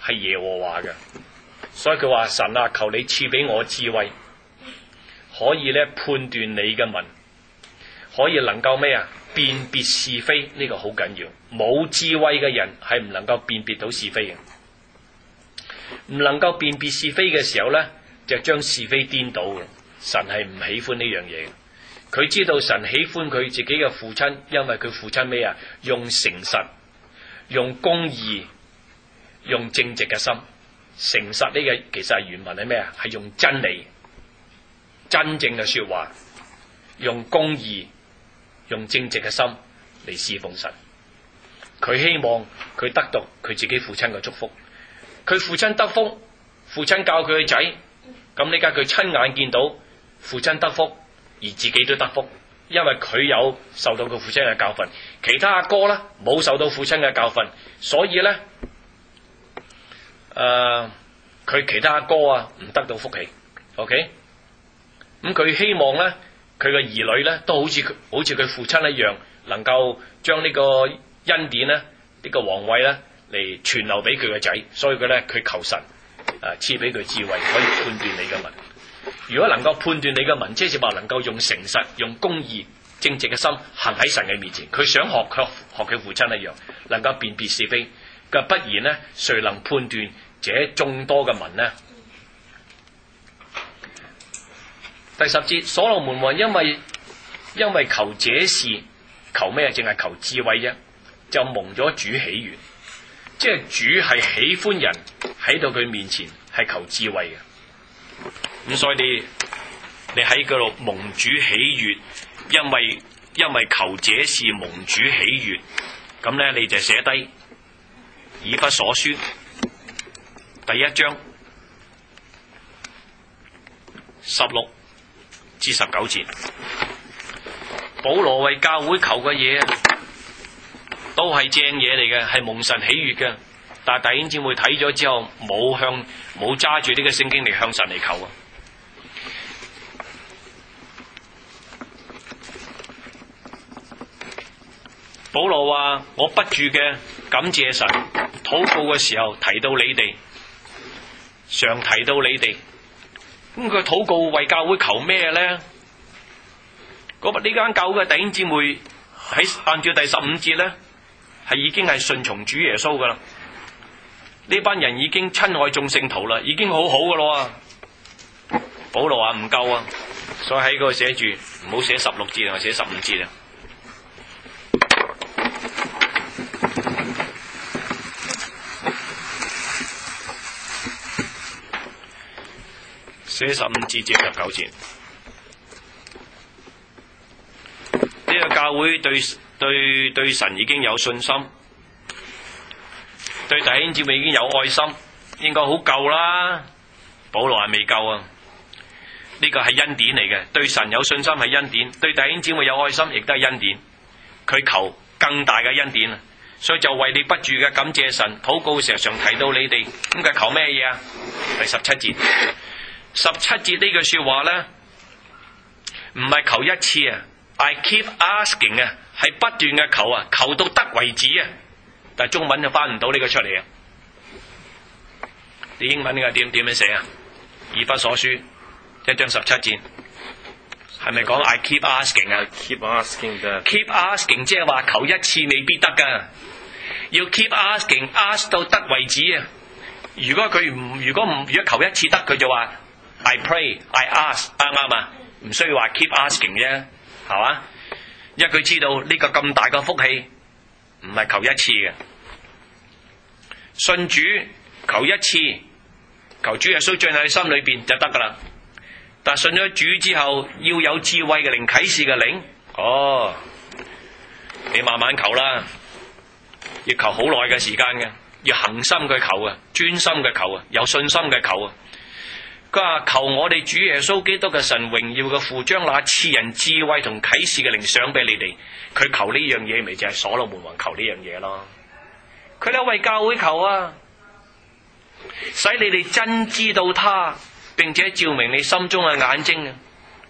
係耶和華嘅，所以佢話神啊，求你賜俾我智慧，可以咧判斷你嘅民，可以能夠咩啊？辨別是非，呢個好緊要。冇智慧嘅人係唔能夠辨別到是非嘅，唔能夠辨別是非嘅時候咧，就將是非顛倒嘅。神係唔喜歡呢樣嘢。佢知道神喜歡佢自己嘅父親，因為佢父親咩啊？用誠實、用公義、用正直嘅心。誠實呢個其實係原文係咩啊？係用真理、真正嘅說話，用公義、用正直嘅心嚟侍奉神。佢希望佢得到佢自己父親嘅祝福。佢父親得福，父親教佢嘅仔，咁呢家佢親眼見到父親得福，而自己都得福，因為佢有受到佢父親嘅教訓。其他阿哥咧冇受到父親嘅教訓，所以咧佢其他阿哥啊唔得到福氣。OK， 咁佢希望咧佢嘅兒女咧都好似佢父親一樣，能夠將呢個恩典咧呢個皇位咧嚟傳留俾佢嘅仔，所以佢求神賜俾佢智慧，可以判斷你嘅民。如果能夠判斷你嘅民，即係話能夠用誠實、用公義、正直嘅心行喺神嘅面前。佢想學佢父親一樣，能夠辨別是非。咁不然呢，誰能判斷這眾多嘅民呢？第10節，所羅門話因為求這事，求咩？淨係求智慧啫，就蒙咗主喜悅。即係主係喜歡人喺到佢面前係求智慧嘅。咁所以你喺嗰度蒙主喜悅，因為求這事蒙主喜悅，咁咧你就寫低以弗所書第1章16至19節，保羅為教會求嘅嘢都係正嘢嚟嘅，係蒙神喜悅嘅。但係弟兄姊妹睇咗之後，冇揸住呢個聖經嚟向神嚟求啊！保羅話：我不住嘅感謝神，禱告嘅時候提到你哋，常提到你哋。咁佢禱告為教會求咩咧？呢間教會嘅弟兄姊妹喺按照第15節咧，係已經係順從主耶穌噶啦。呢班人已經親愛眾聖徒啦，已經好好噶咯。保羅話唔夠啊，所以喺嗰度寫住唔好寫16節啊，寫15節啊。寫15節至19節。呢個教會對神已經有信心，對弟兄姊妹已經有愛心，應該好夠啦。保羅係未夠啊，呢個係恩典嚟嘅。對神有信心係恩典，對弟兄姊妹有愛心亦都係恩典。佢求更大嘅恩典啊，所以就為你不住嘅感謝神，禱告嘅時候常提到你哋。咁佢求咩嘢啊？第17節，17節呢句說話咧，唔係求一次啊 ，I keep asking 啊，係不斷嘅求啊，求到得為止啊。但係中文就翻唔到呢個出嚟啊！你英文呢個點樣寫啊？以弗所書1章17節，係咪講 I keep asking 啊 keep asking 嘅 ？keep asking 即係話求一次未必得噶，要 keep asking，ask 到得為止啊！如果求一次得，佢就話 I pray，I ask， 啱啊？唔需要話 keep asking 啫，係嘛？因為佢知道呢個咁大嘅福氣唔係求一次嘅，信主求一次，求主耶穌進喺你心裏邊就得噶啦。但信咗主之後，要有智慧嘅靈、啟示嘅靈，你慢慢求啦，要求好耐嘅時間嘅，要恒心嘅求啊，專心嘅求啊，有信心嘅求啊。佢話求我哋主耶穌基督嘅神榮耀嘅父，將那賜人智慧同啟示嘅靈賞俾你哋。佢求呢樣嘢，咪就係所羅門王求呢樣嘢咯。佢哋為教會求啊，使你哋真知道他，並且照明你心中嘅眼睛啊！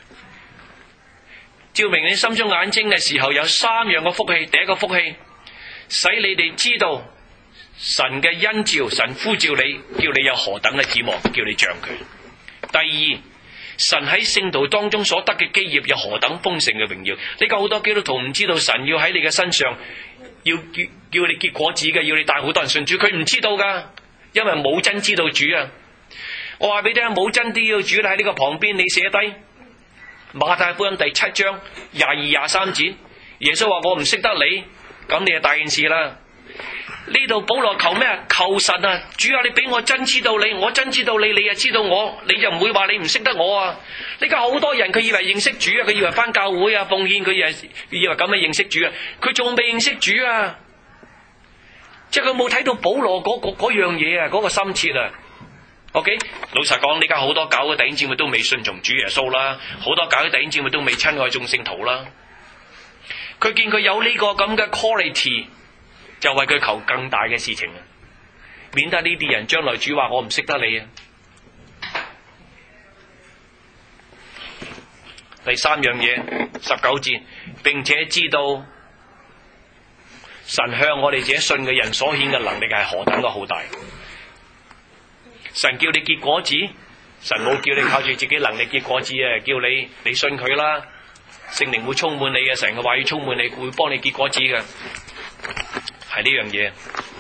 照明你心中眼睛嘅時候，有3樣嘅福氣。第一個福氣，使你哋知道神嘅恩召，神呼召你，叫你有何等嘅指望，叫你像佢。第二，神喺聖徒當中所得嘅基業有何等豐盛嘅榮耀。呢個好多基督徒唔知道，神要喺你嘅身上要叫你結果子嘅，要你帶好多人信主，佢唔知道噶，因為冇真知道主啊。我話俾你聽，冇真知道主喺呢個旁邊，你寫低馬太福音第7章22、23節，耶穌話我唔識得你，咁你就大件事啦。呢度保羅求咩啊？求神啊！主啊，你俾我真知道你，我真知道你，你又知道我，你就唔會話你唔識得我啊！呢家好多人佢以為認識主啊，佢以為返教會啊奉獻，佢以為咁樣認識主啊，佢仲未認識主啊！即係佢冇睇到保羅嗰樣嘢啊，嗰個心切啊！ OK， 老實講，呢家好多教會弟兄姊妹都未信從主耶穌啦，好多教會弟兄姊妹都未親愛眾聖徒啦。佢見佢有呢個咁嘅 quality， 就為佢求更大嘅事情啊，免得呢啲人將來主話我唔識得你啊。第三樣嘢，19節，並且知道神向我哋這些信嘅人所顯嘅能力係何等嘅好大。神叫你結果子，神冇叫你靠住自己能力結果子啊，叫你信佢啦，聖靈會充滿你嘅，神嘅話語充滿你，會幫你結果子嘅，係呢樣嘢。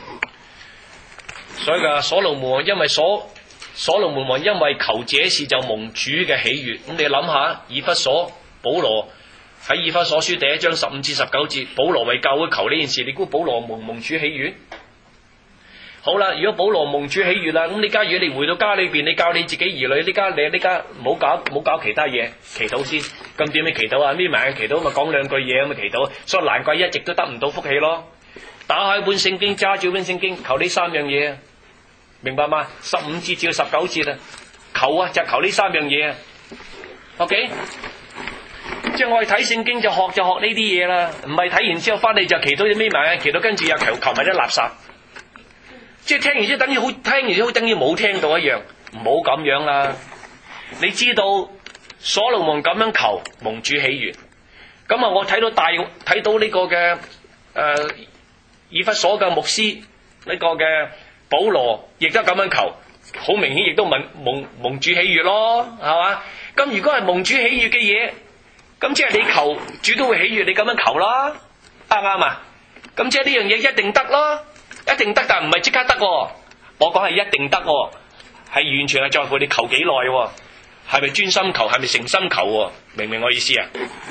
所以嘅所羅門王因為所羅門王因為求這事就蒙主嘅喜悅。咁你諗下，以弗所保羅喺以弗所書第1章15至19節，保羅為教會求呢件事，你估保羅蒙主喜悅？好啦，如果保羅蒙主喜悅啦，咁你家如果你回到家裏邊，你教你自己兒女，呢家唔好搞其他嘢，祈禱先。咁點樣祈禱啊？搣埋祈禱咪講兩句嘢咁咪祈禱，所以難怪一直都得唔到福氣咯。打開本聖經，揸住本聖經，求呢3樣嘢啊，明白嗎？15節至到19節啊，求啊就求呢3樣嘢啊。OK， 即係我哋睇聖經就學呢啲嘢啦，唔係睇完之後翻嚟就祈禱就搣埋，祈禱跟住又求埋啲垃圾。即係聽完之後等於好，聽完之後等於冇聽到一樣，唔好咁樣啦。你知道所羅門咁樣求蒙主喜悅，咁啊我睇到呢個嘅以弗所嘅牧師呢個嘅保羅亦都咁樣求，好明顯亦都蒙主喜悅咯，係嘛？咁如果係蒙主喜悅嘅嘢，咁即係你求主都會喜悅，你咁樣求啦，啱唔啱啊？咁即係呢樣嘢一定得咯。一定得，但唔係即刻得喎。我講係一定得喎，係完全係在乎你求幾耐喎，係咪專心求，係咪誠心求喎？明唔明我意思啊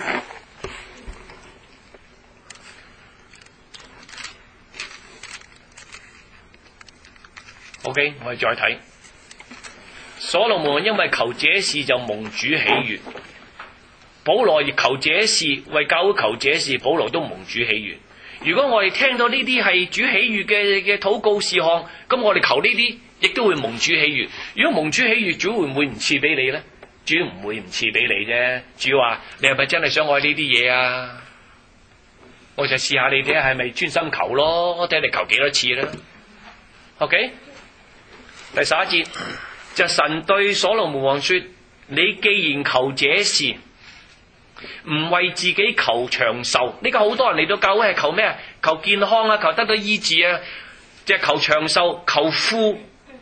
？OK， 我哋再睇。所羅門因為求這事就蒙主喜悅，保羅亦求這事，為教會求這事，保羅都蒙主喜悅。如果我哋聽到呢啲係主喜悅嘅禱告事項，咁我哋求呢啲亦都會蒙主喜悅。如果蒙主喜悅，主會唔會唔賜俾你呢？主唔會唔賜俾你啫。主話你係咪真係想愛呢啲嘢啊？我就試下你哋係咪專心求咯，我睇你求幾多次啦。OK， 第11節就神對所羅門王說：你既然求這事，唔為自己求長壽，呢個好多人嚟到教會係求咩啊？求健康啊，求得到醫治啊，即係求長壽、求富。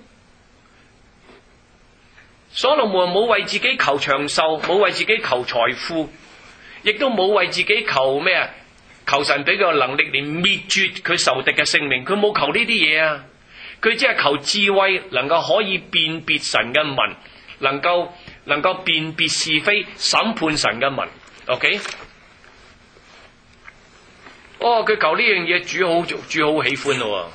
所羅門冇為自己求長壽，冇為自己求財富，亦都冇為自己求咩啊？求神俾佢個能力嚟滅絕佢仇敵嘅性命，佢冇求呢啲嘢啊！佢只係求智慧，能夠可以辨別神嘅民，能夠辨別是非，審判神嘅民。OK， 佢求呢樣嘢，主好喜歡咯。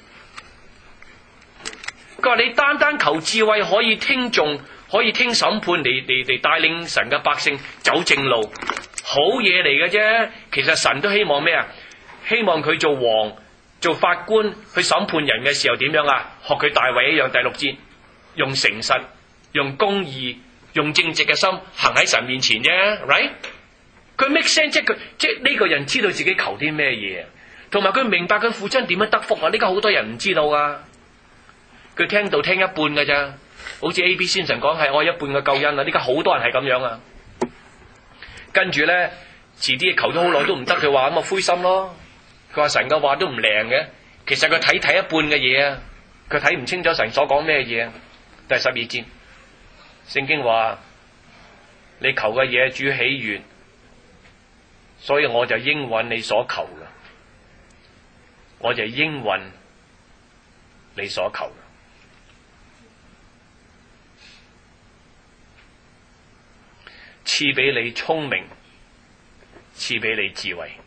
佢話你單單求智慧，可以聽眾，可以聽審判，嚟帶領神嘅百姓走正路，好嘢嚟嘅啫。其實神都希望咩啊？希望佢做王、做法官去審判人嘅時候點樣啊？學佢大衛一樣，第6節，用誠實、用公義、用正直嘅心行喺神面前啫 ，right？ 佢 make sense， 即係呢個人知道自己求啲咩嘢，同埋佢明白佢父親點樣得福啊！呢個好多人唔知道噶，佢聽到聽一半噶咋，好似 A.B. 先生講係愛一半嘅救恩啊！呢家好多人係咁樣啊，跟住咧遲啲求咗好耐都唔得，佢話咁啊灰心咯。佢話神嘅話都唔靈嘅， 其實佢睇一半嘅嘢啊，佢睇唔清楚神所講咩嘢。第12節，聖經話：你求嘅嘢主喜悅，所以我就應允你所求嘅，我就應允你所求嘅。賜俾你聰明，賜俾你智慧。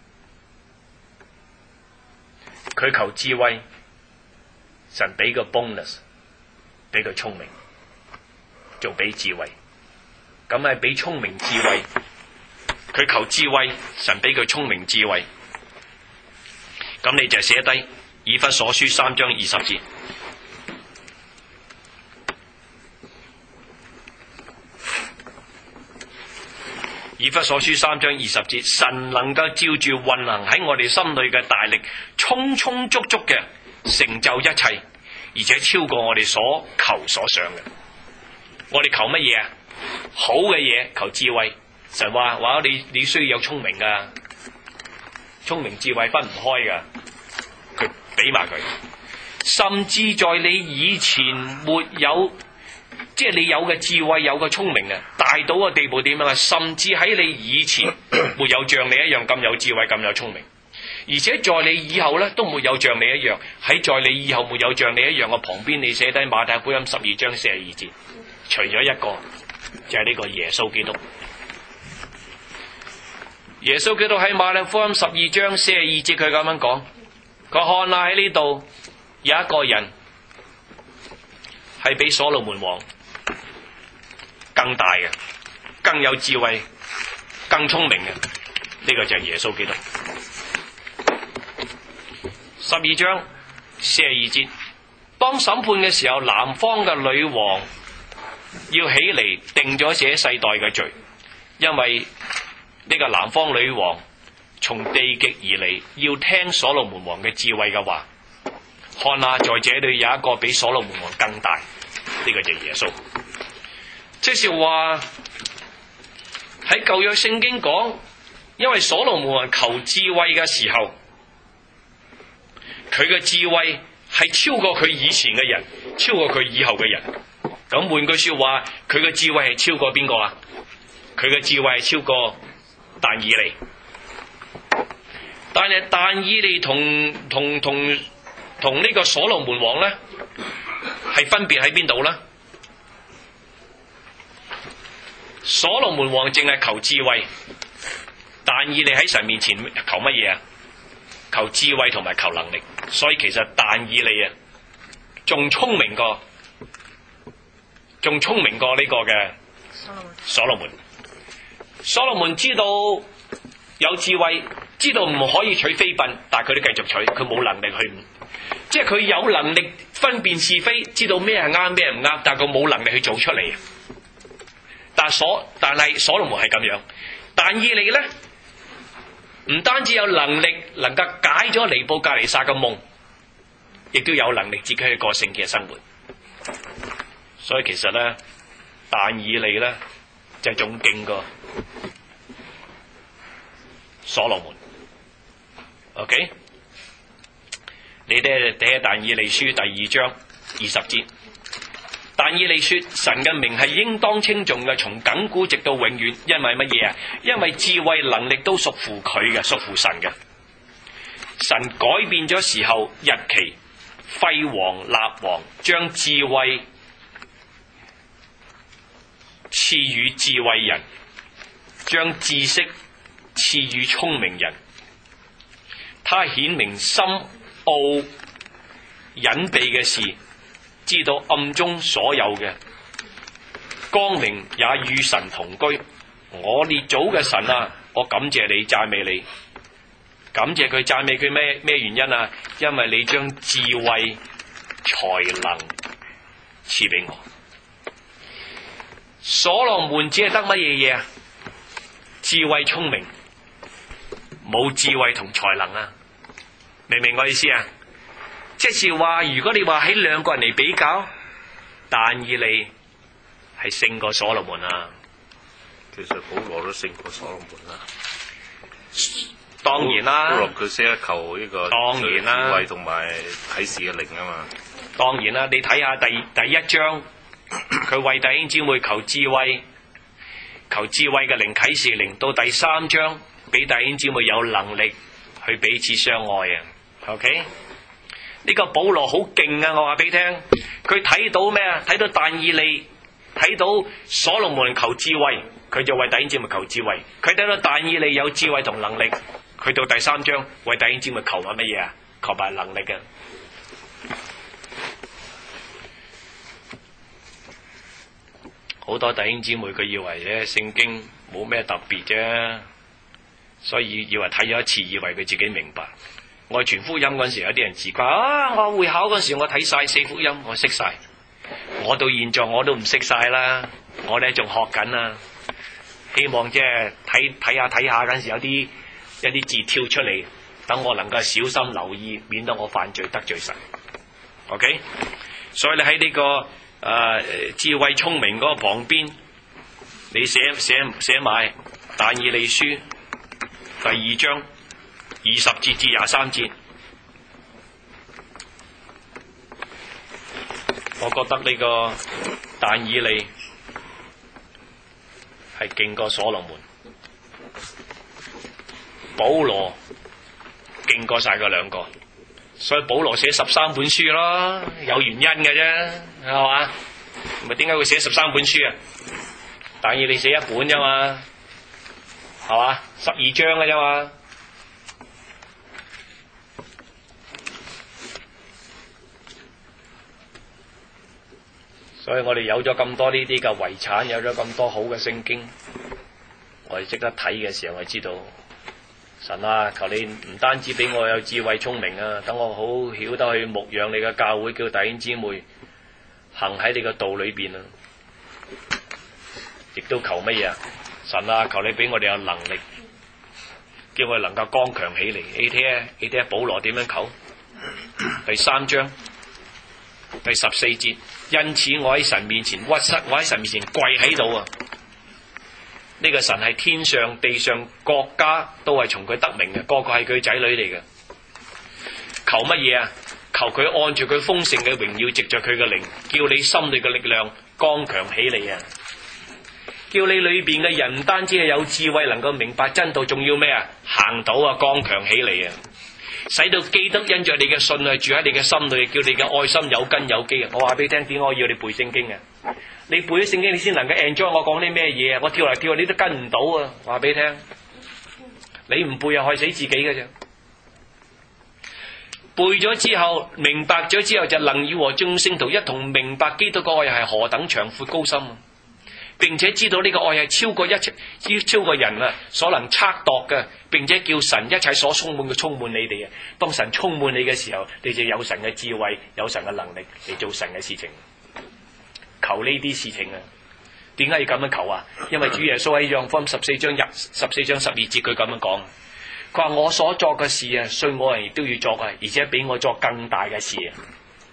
佢求智慧，神俾個 bonus， 俾佢聰明，仲俾智慧。咁係俾聰明智慧。佢求智慧，神俾佢聰明智慧。咁你就寫低以弗所書3章20節。以弗所書3章20節，神能夠照住運行喺我哋心裏嘅大力，充充足足嘅成就一切，而且超過我哋所求所想嘅。我哋求乜嘢啊？好嘅嘢，求智慧。神話你需要有聰明噶，聰明智慧分唔開噶，佢俾埋佢。甚至在你以前沒有。即係你有嘅智慧，有嘅聰明啊，大到個地步點樣啊？甚至喺你以前沒有像你一樣咁有智慧、咁有聰明，而且在你以後咧都沒有像你一樣。在你以後沒有像你一樣嘅旁邊，你寫低馬太福音12章42節，除咗一個就係呢個耶穌基督。耶穌基督喺馬太福音12章42節，佢咁樣講：佢看下喺呢度有一個人係比所羅門王更大嘅，更有智慧，更聰明嘅。呢個就係耶穌基督。12章42節，當審判嘅時候，南方嘅女王要起嚟定咗這世代嘅罪，因為呢個南方女王從地極而嚟，要聽所羅門王嘅智慧嘅話。看下在這裏有一個比所羅門王更大，呢個就係耶穌。即是話喺舊約聖經講，因為所羅門王求智慧嘅時候，佢嘅智慧係超過佢以前嘅人，超過佢以後嘅人。咁換句說話，佢嘅智慧係超過邊個啊？佢嘅智慧係超過但以利。但係但以利同呢個所羅門王咧，係分別喺邊度咧？所羅門王淨係求智慧，但以利喺神面前求乜嘢啊？求智慧同埋求能力。所以其實但以利啊，仲聰明過呢個嘅所羅門。所羅門知道有智慧，知道唔可以娶妃嬪，但係佢都繼續娶，佢冇能力去。即係佢有能力分辨是非，知道咩係啱咩唔啱，但係佢冇能力去做出嚟。但係所羅門係咁樣，但以利咧唔單止有能力能夠解咗尼布甲尼撒嘅夢，亦都有能力自己去過聖潔嘅生活。所以其實咧，但以利咧就仲勁過所羅門。OK。你哋睇下但以利書第2章20節，但以利說：神嘅名係應當稱頌嘅，從亙古直到永遠。因為乜嘢啊？因為智慧能力都屬乎佢嘅，屬乎神嘅。神改變咗時候日期，廢王立王，將智慧賜予智慧人，將知識賜予聰明人。他顯明深奧隱秘嘅事，知道暗中所有嘅，光明也與神同居。我列祖嘅神啊，我感謝你，讚美你，感謝佢，讚美佢咩原因啊？因為你將智慧才能賜俾我。所羅門只係得乜嘢啊？智慧聰明，冇智慧同才能啊！明唔明我意思啊？即是話，如果你話喺兩個人嚟比較，但以利係勝過所羅門啊。 其實保羅都勝過所羅門啦。 當然啦， 保羅佢寫一求呢個當然啦智慧同埋啟示嘅靈啊嘛。 當然啦，你睇下第一章，佢為弟兄姊妹求智慧嘅靈啟示靈，到第3章俾弟兄姊妹有能力去彼此相愛啊。OK， 呢個保羅好勁啊！我話俾你聽，佢睇到咩啊？睇到但以理，睇到所羅門求智慧，佢就為弟兄姊妹求智慧。佢睇到但以理有智慧同能力，佢到第3章為弟兄姊妹求埋乜嘢啊？求埋能力啊！好多弟兄姊妹佢以為咧聖經冇咩特別啫，所以以為睇咗一次，以為佢自己明白。我傳福音嗰陣時，有啲人自誇啊！我會考嗰陣時，我睇晒4福音，我識晒。我到現在我都唔識晒啦，我咧仲學緊啊！希望即係睇下嗰陣時有啲字跳出嚟，等我能夠小心留意，免得我犯罪得罪神。OK， 所以你喺呢個智慧聰明嗰個旁邊，你寫埋但以理書第2章20節至23節，我覺得呢個但以理係勁過所羅門，保羅勁過晒佢兩個，所以保羅寫13本書咯，有原因嘅啫，係嘛？咪點解會寫13本書啊？但以理寫1本啫嘛，係嘛？12章嘅啫嘛。所以我哋有咗咁多呢啲嘅遺產，有咗咁多好嘅聖經，我哋值得睇嘅時候，我知道神啊，求你唔單止俾我有智慧聰明啊，等我好曉得去牧養你嘅教會，叫弟兄姊妹行喺你嘅道裏邊啊！亦都求乜嘢啊？神啊，求你俾我哋有能力，叫我哋能夠剛強起嚟。你睇下保羅點樣求？第3章第14節，因此我喺神面前屈膝，我喺神面前跪喺度啊！呢個神係天上地上國家都係從佢得名嘅，個個係佢仔女嚟嘅。求乜嘢啊？求佢按住佢豐盛嘅榮耀，藉着佢嘅靈，叫你心裏嘅力量剛強起嚟啊！叫你裏邊嘅人唔單止係有智慧，能夠明白真道，仲要咩啊？行到啊，剛強起嚟啊！使到基督因着你嘅信啊，住喺你嘅心裏，叫你嘅愛心有根有基啊！我話俾你聽，點解我要你背聖經啊？你背咗聖經，你先能夠 enjoy 我講啲咩嘢啊！我跳嚟跳去，你都跟唔到啊！話俾你聽，你唔背啊，害死自己嘅啫。背咗之後，明白咗之後，就能與和眾聖徒一同明白基督嘅愛係何等長闊高深啊！並且知道呢個愛係超過人啊所能測度嘅，並且叫神一切所充滿嘅充滿你哋啊！當神充滿你嘅時候，你就有神嘅智慧，有神嘅能力嚟做神嘅事情。求呢啲事情啊！點解要咁樣求啊？因為主耶穌喺約翰福音14章12節佢咁樣講，佢話我所作嘅事啊，信我人亦都要作啊，而且比我作更大嘅事啊！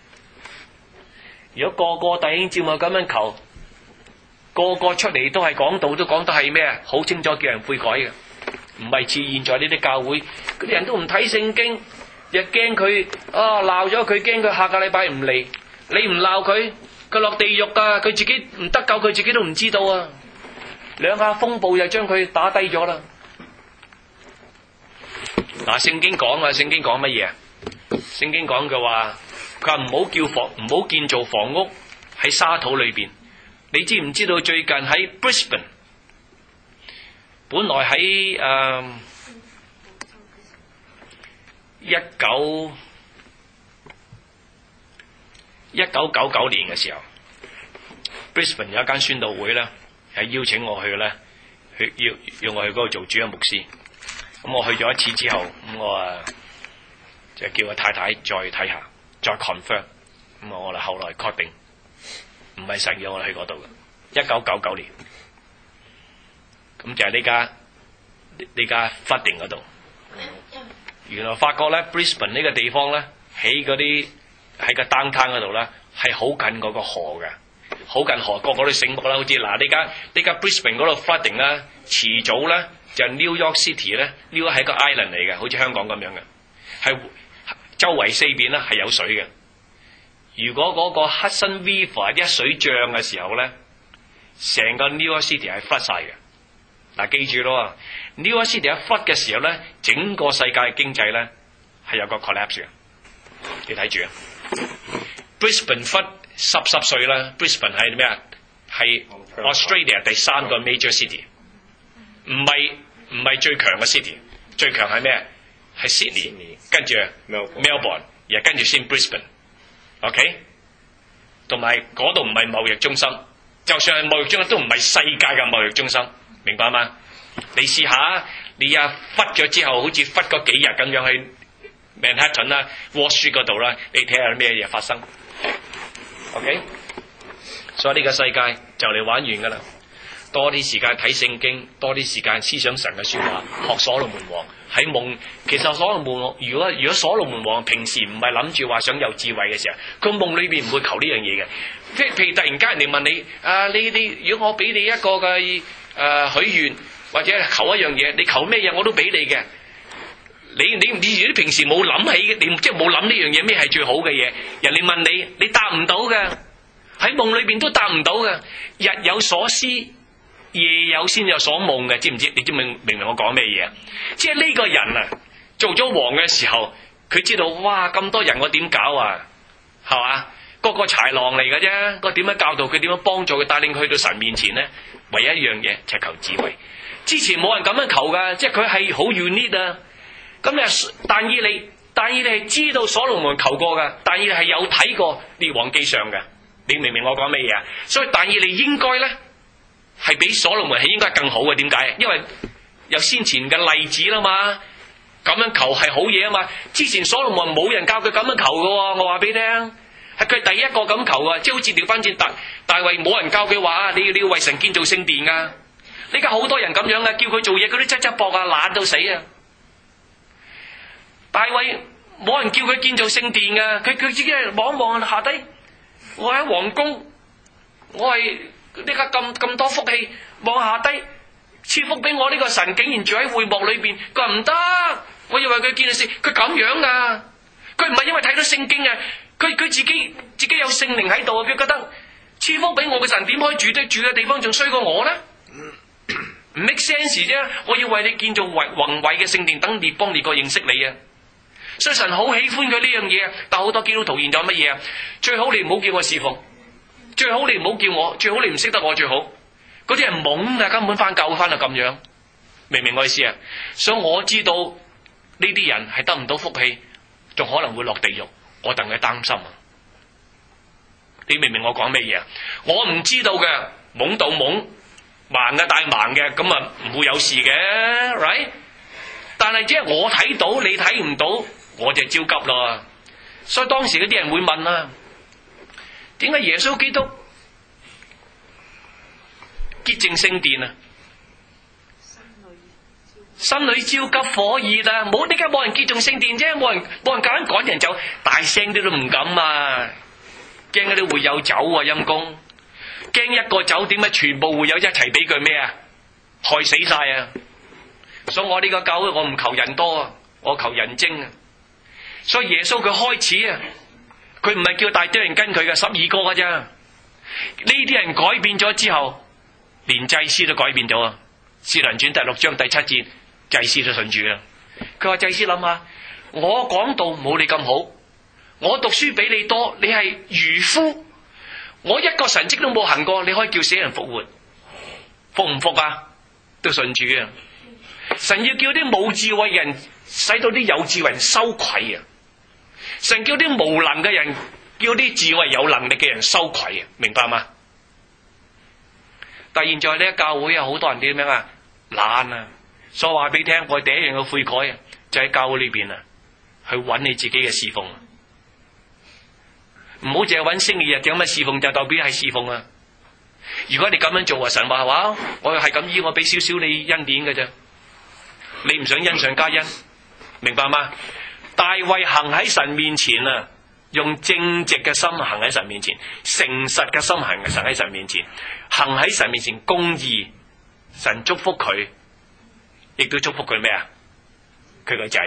如果個弟兄姊妹咁樣求，個個出嚟都係講道，都講得係咩啊？好清楚叫人悔改嘅，唔係似現在呢啲教會，嗰啲人都唔睇聖經，又驚佢鬧咗佢，驚佢下個禮拜唔嚟，你唔鬧佢，佢落地獄啊！佢自己唔得救，佢自己都唔知道啊！兩下風暴就將佢打低咗啦。嗱，聖經講啊，聖經講乜嘢啊？聖經講嘅話，佢話唔好建造房屋喺沙土裏邊。你知唔知道最近喺 Brisbane， 本來喺1999年嘅時候 ，Brisbane 有一間宣道會咧，係邀請我去咧，要我去嗰度做主任牧師。咁我去咗一次之後，咁我就叫我太太再睇下，再 confirm。咁我哋後來確定。唔係神叫我哋去嗰度嘅，1999年，咁就係呢家 flooding 嗰度。原來發覺咧 ，Brisbane 呢個地方咧，喺個 downtown 嗰度咧，係好近嗰個河嘅，好近河，個個都醒目啦。好似嗱，呢家 Brisbane 嗰度 flooding 咧，遲早咧就係 New York City 咧，New York 係一個 island 嚟嘅，好似香港咁樣嘅，係周圍四邊咧係有水嘅。如果嗰個 Hudson River 一水漲嘅時候咧，成個 New York City 係 flood 晒嘅。嗱，記住咯 ，New York City 一 flood 嘅時候咧，整個世界嘅經濟咧係有個 collapse 嘅。你睇住啊 ，Brisbane flood 濕碎啦 ，Brisbane 係咩啊？係 Australia 第3個 major city， 唔係最強嘅 city， 最強係咩？係 Sydney， 跟住 Melbourne， 然後跟住先 Brisbane。OK， 同埋嗰度唔係貿易中心，就算係貿易中心都唔係世界嘅貿易中心，明白嗎？你試下，你忽咗之後，好似忽嗰幾日咁樣去 Manhattan 啦、Wall Street 嗰度啦，你睇下咩嘢發生。OK， 所以呢個世界就嚟玩完噶啦。多啲時間睇聖經，多啲時間思想神嘅說話，學所羅門王喺夢。其實所羅門王如果所羅門王平時唔係諗住話想有智慧嘅時候，佢夢裏邊唔會求呢樣嘢嘅。譬如突然間人哋問你你如果我俾你一個嘅許願或者求一樣嘢，你求咩嘢我都俾你嘅。你如果平時冇諗起嘅，你即係冇諗呢樣嘢咩係最好嘅嘢，人哋問你，你答唔到嘅，喺夢裏邊都答唔到嘅。日有所思，夜有先有所夢嘅，知唔知？你知明唔明我講咩嘢啊？即係呢個人啊，做咗王嘅時候，佢知道哇咁多人我點搞啊？係嘛？個豺狼嚟嘅啫，我點樣教導佢？點樣幫助佢？帶領佢去到神面前咧？唯一一樣嘢就係求智慧。之前冇人咁樣求噶，即係佢係好 unique 啊！咁你但以理係知道所羅門求過噶，但以理係有睇過列王記上嘅，你明唔明我講咩嘢啊？所以但以理應該咧係比所羅門係應該更好嘅，點解？因為有先前嘅例子啦嘛，咁樣求係好嘢啊嘛。之前所羅門冇人教佢咁樣求嘅，我話俾你聽，係佢第一個咁求啊，即係好似調翻轉大衛冇人教佢話你要為神建造聖殿噶，呢家好多人咁樣啊，叫佢做嘢嗰啲側側膊啊，懶到死啊！大衛冇人叫佢建造聖殿噶，佢自己係望望下低，我喺皇宮，我係呢家咁多福氣，望下低賜福俾我呢個神，竟然住喺會幕裏邊，佢話唔得，我以為佢建造聖，佢咁樣噶，佢唔係因為睇到聖經啊，佢自己有聖靈喺度啊，佢覺得賜福俾我嘅神點可以住嘅地方仲衰過我咧？唔 make sense 啫！我要為你建造宏偉嘅聖殿，等列邦列國認識你啊！所以神好喜歡佢呢樣嘢，但好多基督徒現在乜嘢啊？最好你唔好叫我侍奉，最好你唔好叫我，最好你唔識得我最好。嗰啲人懵啊，根本翻教會翻到咁樣，明唔明我意思啊？所以我知道呢啲人係得唔到福氣，仲可能會落地獄，我戥佢擔心啊！你明唔明我講咩嘢啊？我唔知道嘅，懵到懵，盲嘅帶盲嘅，咁啊唔會有事嘅 ，right？ 但係即係我睇到你睇唔到，我就焦急咯。所以當時嗰啲人會問啊，點解耶穌基督潔淨聖殿啊？心裏焦急火熱啊！冇點解冇人潔淨聖殿啫？冇人趕人走，大聲啲都唔敢啊！驚嗰啲會友走啊，陰公！驚一個走，點解全部會友一齊俾佢咩啊？害死晒啊！所以我呢個教會我唔求人多啊，我求人精啊！所以耶穌佢開始啊，佢唔係叫大堆人跟佢嘅，12個㗎咋？呢啲人改變咗之後，連祭司都改變咗啊！使徒行傳第6章第7節，祭司都信主啊！佢話祭司諗下，我講道冇你咁好，我讀書比你多，你係漁夫，我一個神蹟都冇行過，你可以叫死人復活，服唔服啊？都信主啊！神要叫啲冇智慧嘅人使到啲有智慧人羞愧啊！神叫啲無能嘅人叫啲智慧有能力嘅人羞愧啊！明白嗎？但係現在呢教會有好多人點樣啊？懶啊！所以話俾你聽，我第一樣嘅悔改啊，就喺教會呢邊啊，去揾你自己嘅侍奉，唔好淨係揾星期日點樣侍奉就代表係侍奉啊！如果你咁樣做啊，神話我係咁依，我俾少少你恩典嘅啫。你唔想恩上加恩，明白嗎？大衛行喺神面前啊，用正直嘅心行喺神面前，誠實嘅心行喺神面前，行喺神面前公義，神祝福佢， 亦都祝福佢咩啊？佢個仔，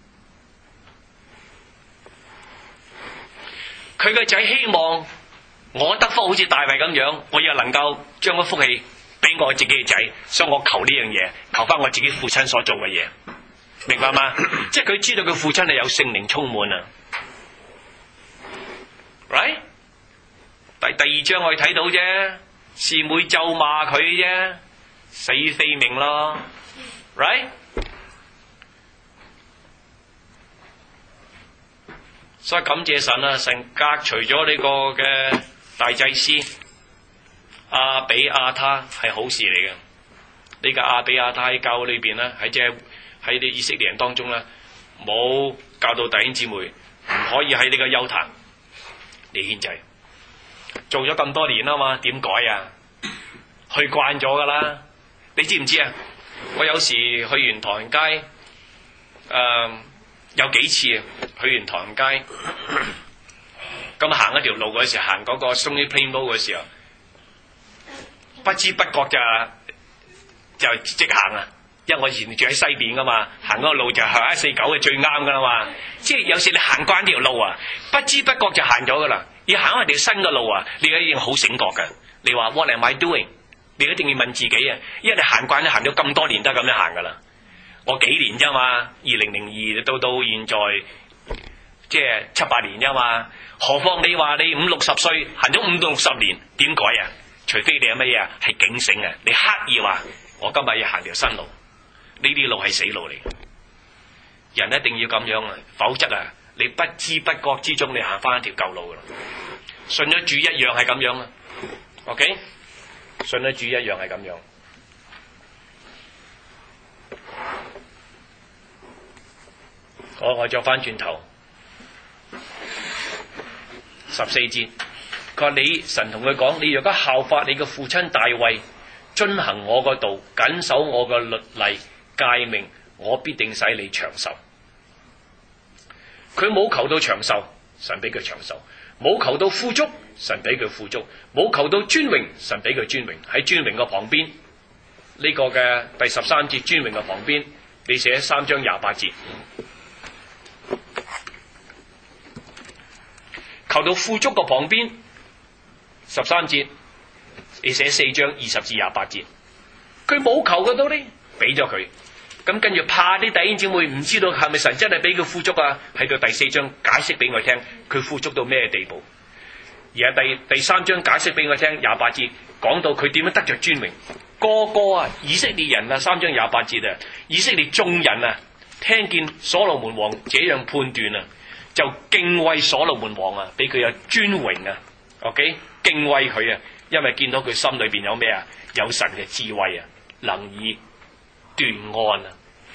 佢個仔希望我得福好似大衛咁樣，我又能夠將個福氣俾我自己嘅仔，所以我求呢樣嘢，求翻我自己父親所做嘅嘢，明白嗎？即係佢知道佢父親係有聖靈充滿啊 ，right？ 第二章我哋睇到啫，示每咒罵佢啫，死非命咯 ，right？ 所以感謝神啊！神革除咗呢個嘅大祭司亞比亞他係好事嚟嘅。呢個亞比亞他喺教會裏邊咧，喺啲以色列人當中咧，冇教導弟兄姊妹唔可以喺呢個邱壇嚟獻祭。做咗咁多年啦嘛，點改啊？去慣咗噶啦。你知唔知啊？我有時去完唐人街，有幾次啊，去完唐人街，咁行一條路嗰時候，行嗰個 Stony Plain Road 嘅時候，不知不覺就即行啊！因為我以前住喺西邊噶嘛，行嗰個路就行149係最啱噶啦嘛。即係有時你行慣條路啊，不知不覺就行咗噶啦。要行一條新嘅路啊，你一定好醒覺嘅。你話 What am I doing？ 你一定要問自己啊，因為你行慣咗行咗咁多年都係咁樣行噶啦。我幾年啫嘛，2002到現在，即係7、8年啫嘛。何況你話你50、60歲行咗50到60年，點改啊？除非你係乜嘢啊？係警醒啊！你刻意話我今日要行條新路，呢啲路係死路嚟。人一定要咁樣啊，否則啊，你不知不覺之中你行翻一條舊路噶啦。信咗主一樣係咁樣啊。OK， 信咗主一樣係咁樣。我再翻轉頭14節，佢話你神同佢講，你若果效法你嘅父親大衛，遵行我個道，謹守我嘅律例誡命，我必定使你長壽。佢冇求到長壽，神俾佢長壽；冇求到富足，神俾佢富足；冇求到尊榮，神俾佢尊榮。喺尊榮嘅旁邊，呢個嘅第13節尊榮嘅旁邊，你寫3章28節。求到富足嘅旁邊13節，你寫4章20至28節。佢冇求嘅到呢，俾咗佢。咁跟住怕啲弟兄姊妹唔知道係咪神真係俾佢富足啊？喺到第4章解釋俾我聽，佢富足到咩地步？而係第3章解釋俾我聽28節，講到佢點樣得着尊榮。個個啊，以色列人啊，3章28節啊，以色列眾人啊，聽見所羅門王這樣判斷啊，就敬畏所羅門王啊，俾佢有尊榮啊。OK， 敬畏佢啊，因為見到佢心裏邊有咩啊？有神嘅智慧啊，能以斷案啊。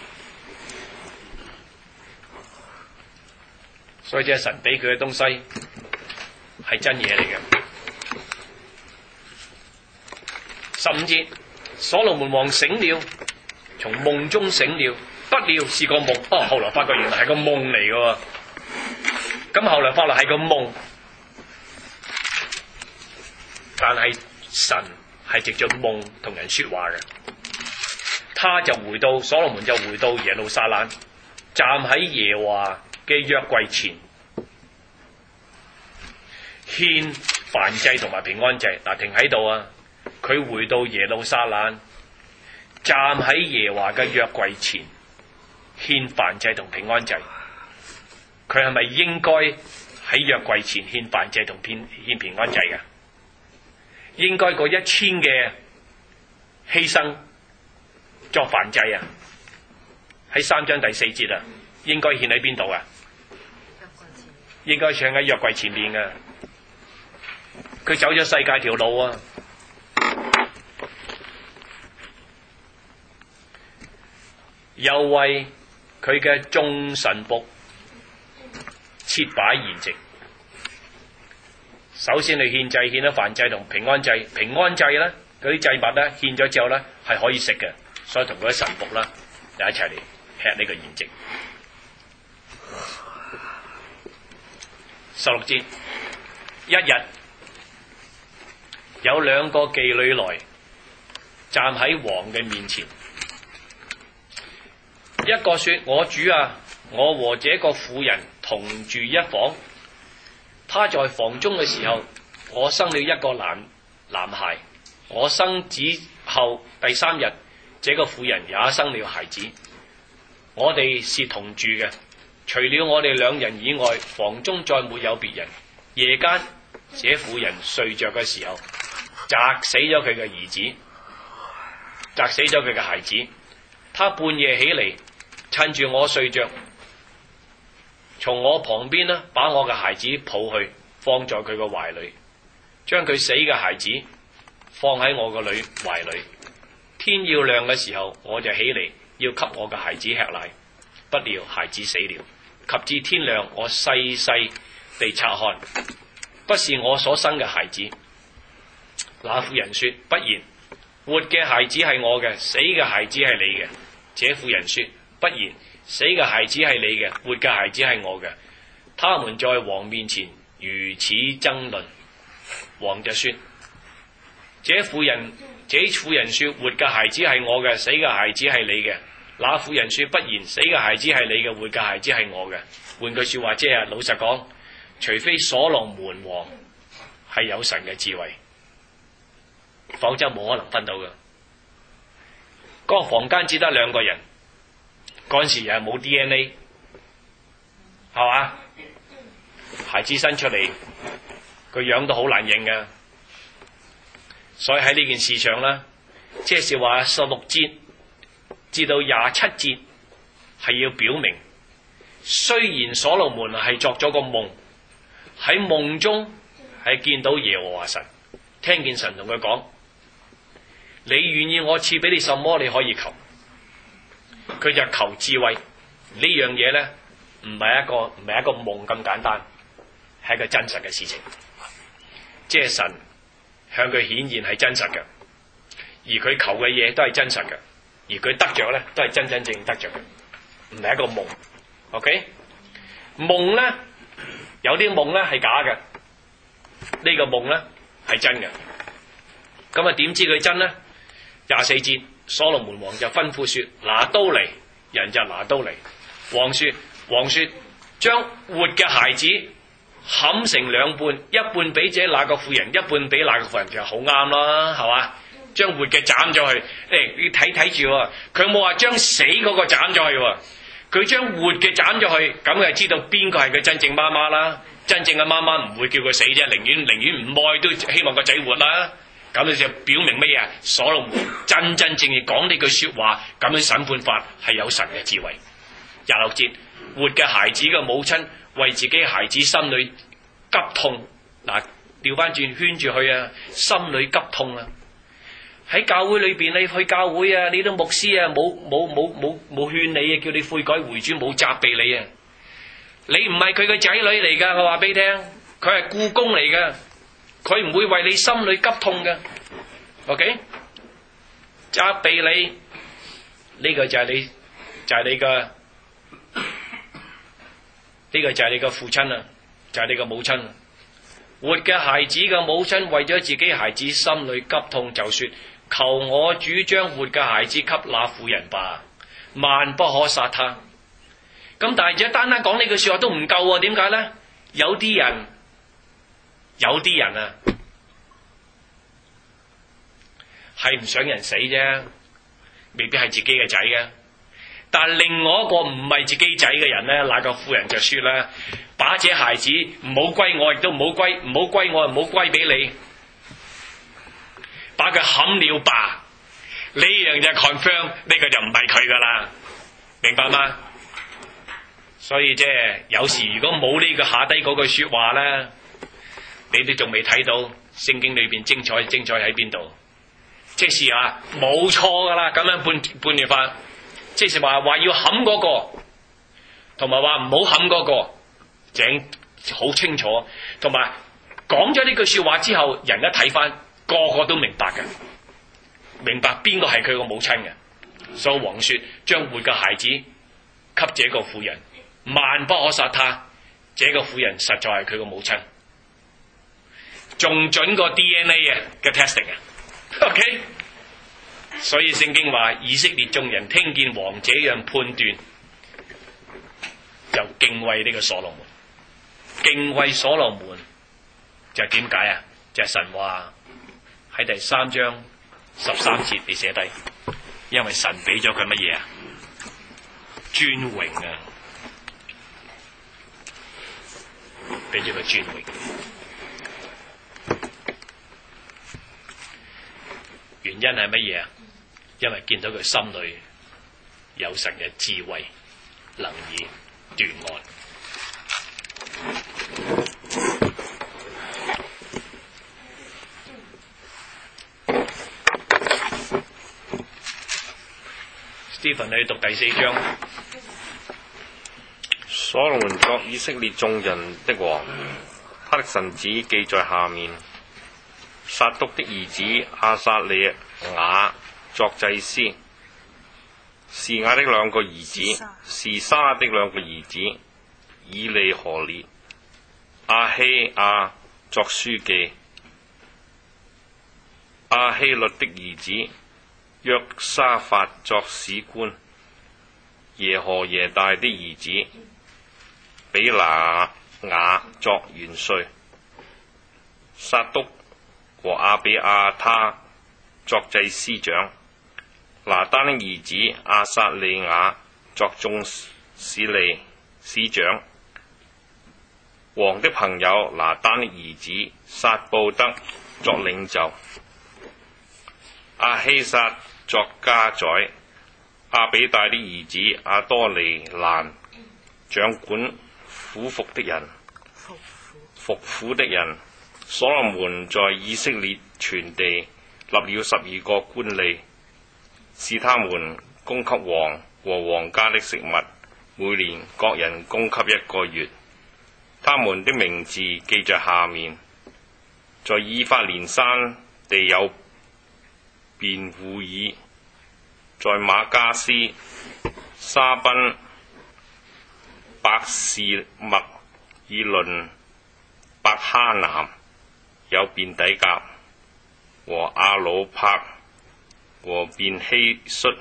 所以即係神俾佢嘅東西係真嘢嚟嘅。15節，所羅門王醒了，從夢中醒了，不料是個夢。哦，後來發覺原來係個夢嚟嘅。咁後來發覺係個夢，但係神係藉着夢同人說話嘅。所羅門就回到耶路撒冷，站喺耶和華嘅約櫃前，獻燔祭同埋平安祭。嗱，停喺度啊！佢回到耶路撒冷，站喺耶和華嘅約櫃前，獻燔祭同平安祭。佢係咪應該喺約櫃前獻燔祭同獻平安祭嘅？應該嗰1000嘅犧牲作燔祭啊！喺3章第4節啊，應該獻喺邊度啊？應該唱喺約櫃前面嘅。佢走咗世界條路啊！又為佢嘅眾臣僕設擺筵席。首先你獻祭，獻咗燔祭同平安祭。平安祭咧，嗰啲祭物咧，獻咗之後咧係可以食嘅，所以同嗰啲臣僕啦就一齊嚟吃呢個筵席。16節，一日有2個妓女來站喺王嘅面前， 一個說：我主啊，我和這個婦人同住一房，他在房中嘅時候，我生了一個男孩。我生子後第3日，這個婦人也生了孩子。我哋是同住嘅，除了我哋2人以外，房中再沒有別人。夜間，這婦人睡着嘅時候，砸死咗佢嘅兒子，砸死咗佢嘅孩子。他半夜起嚟，趁住我睡着，從我旁邊呢，把我嘅孩子抱去，放在佢嘅懷裏，將佢死嘅孩子放喺我個女懷裏。天要亮嘅時候，我就起嚟要給我嘅孩子吃奶，不料孩子死了。及至天亮，我細細地察看，不是我所生嘅孩子。那婦人說：不然，活嘅孩子係我嘅，死嘅孩子係你嘅。這婦人說：不然，死嘅孩子係你嘅，活嘅孩子係我嘅。他們在王面前如此爭論。王就說：這婦人說，活嘅孩子係我嘅，死嘅孩子係你嘅。那婦人說：不然，死嘅孩子係你嘅，活嘅孩子係我嘅。換句說話，即係老實講，除非所羅門王係有神嘅智慧，否則冇可能分到嘅。嗰個房間只得2個人，嗰陣時又係冇 DNA， 係嘛？孩子生出嚟，個樣都好難認嘅。所以喺呢件事上咧，即係話16節至到27節係要表明，雖然所羅門係作咗個夢，喺夢中係見到耶和華神，聽見神同佢講：你願意我賜俾你什麼，你可以求。佢就求智慧。呢樣嘢咧，唔係一個夢咁簡單，係一個真實嘅事情。即係神向佢顯現係真實嘅，而佢求嘅嘢都係真實嘅，而佢得着咧都係真真正正得着嘅，唔係一個夢。OK， 夢咧有啲夢咧係假嘅，呢個夢咧係真嘅。咁啊點知佢真咧？24節，所羅門王就吩咐說：拿刀嚟，人就拿刀嚟。王說，將活嘅孩子砍成2半，一半俾這那個婦人，一半俾那個婦人，就好啱啦，係嘛？將活嘅斬咗去，你睇住喎，佢冇話將死嗰個斬咗去喎，佢將活嘅斬咗去，咁就知道邊個係佢真正媽媽啦。真正嘅媽媽唔會叫佢死啫，寧願唔愛都希望個仔活啦。咁你就表明咩啊？所羅門真正講呢句說話，咁樣審判法係有神嘅智慧。26節，活嘅孩子嘅母親為自己孩子心裏急痛，嗱調翻轉圈住佢啊，心裏急痛啊！喺教會裏邊，你去教會啊，你都牧師啊，冇勸你啊，叫你悔改回轉，冇責備你啊！你唔係佢嘅仔女嚟噶，我話俾你聽，佢係僱工嚟噶。佢唔會為你心裏急痛嘅 ，OK？ 責備你呢個就係你嘅呢個就係你嘅父親啊，就係你嘅母親。活嘅孩子嘅母親為咗自己孩子心裏急痛，就說：求我主將活嘅孩子給那婦人吧，萬不可殺他。咁但係只單單講呢句說話都唔夠啊？點解咧？有啲人啊，係唔想人死啫，未必係自己嘅仔嘅。但係另外一個唔係自己仔嘅人咧，那個婦人就說啦：把這孩子唔好歸我，亦都唔好歸我，唔好歸俾你，把佢砍了吧。呢樣就 confirm 呢個就唔係佢噶啦，明白嗎？所以即係有時如果冇呢個下低嗰句說話咧，你都仲未睇到聖經裏邊精彩喺邊度？即是話冇錯噶啦，咁樣判斷法，即是話要冚嗰個，同埋話唔好冚嗰個，整好清楚。同埋講咗呢句說話之後，人一睇翻，個個都明白嘅，明白邊個係佢個母親嘅。所以王說：將活嘅孩子給這個婦人，萬不可殺他。這個婦人實在係佢個母親。仲準過 DNA 嘅 testing 啊 ，OK？ 所以聖經話以色列眾人聽見王這樣判斷，就敬畏呢個所羅門。敬畏所羅門就點解啊？就係神話喺第3章13節你寫低，因為神俾咗佢乜嘢啊？尊榮啊，俾咗佢尊榮。原因係乜嘢啊？因為見到佢心裏有神嘅智慧，能以斷案。Stephen， 你讀第4章。 所羅門作以色列眾人的王，他的臣子記在下面：撒督的兒子亞撒利雅作祭司，示雅的2個兒子，示沙的2個兒子，以利何列、亞希亞作書記，亞希律的兒子約沙法作史官，耶何耶大的兒子比拿雅作元帥，撒督和亞比亞他作祭司長，拿單的兒子亞撒利雅作眾司理司長，王的朋友拿單的兒子撒布德作領袖，亞希撒作家宰，亞比大的兒子亞多尼蘭掌管府服的人，服苦的人。所羅門在以色列全地立了12個官吏，使他們供給王和皇家的食物，每年各人供給1個月。他們的名字記在下面：在以法蓮山地有便戶爾，在馬加斯、沙賓、伯示麥爾倫、伯哈南有便底格和亞魯柏和便希率，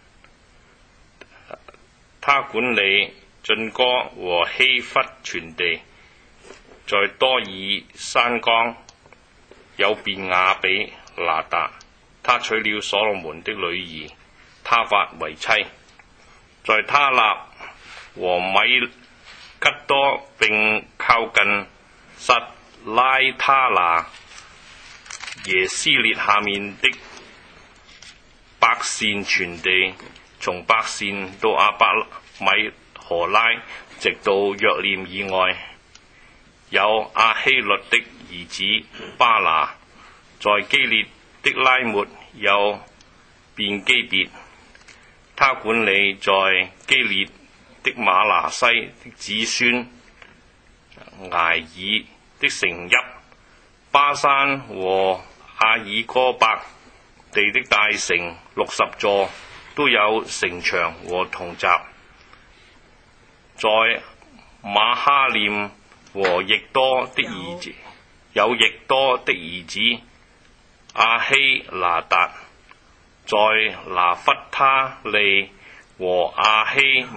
他管理晉哥和希弗全地。在多爾山岡有便雅比拿達，他娶了所羅門的女兒他法為妻。在他納和米吉多並靠近撒拉他拿耶斯列下面的伯善全地，從伯善到亞伯米荷拉，直到約念以外，有亞希律的兒子巴拿。在基列的拉末有便基別，他管理在基列的馬拿西的子孫埃爾的城邑，巴山和阿爾哥伯地的大城60座，都有城牆和銅閘。在馬哈念和易多的兒子有易多的兒子亞希拿達，在拿弗他利和亞希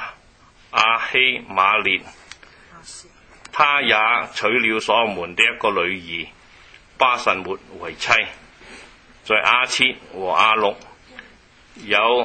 瑪列，他也娶了所羅門的1個女兒巴實末為妻。在亞設和亞錄有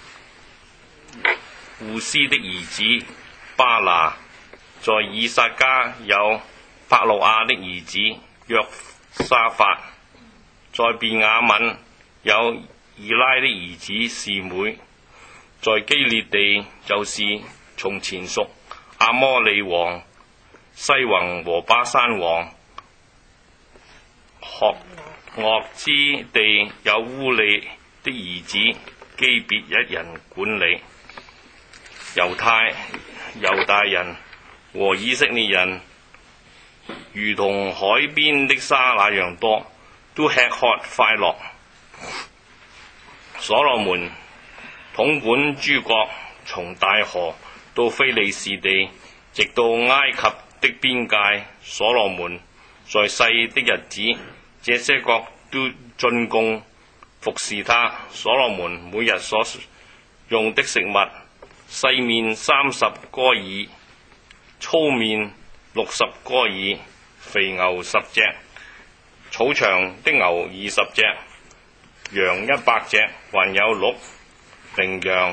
戶斯的兒子巴拿，在以薩迦有伯路亞的兒子約沙法，在便雅憫有以拉的兒子示每，在基列地就是從前屬亞摩利王西宏和巴山王惡之地有烏利的兒子基別1人管理。猶大人和以色列人如同海邊的沙那樣多，都吃喝快樂。所羅門統管諸國，從大河到非利士地，直到埃及的邊界。所羅門在世的日子，這些國都進貢服侍他。所羅門每日所用的食物，細麵30哥爾，粗麵60哥爾，肥牛10隻，草場的牛20隻，羊100隻，還有鹿、羚羊。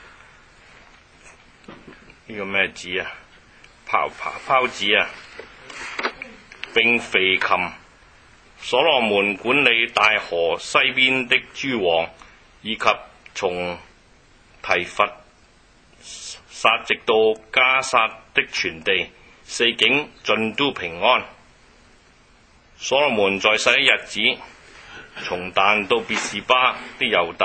呢個咩子啊？泡子啊！並肥禽。所羅門管理大河西邊的諸王，以及從提弗撒直到加撒的全地，四境盡都平安。所羅門在世的日子，從但到別是巴的猶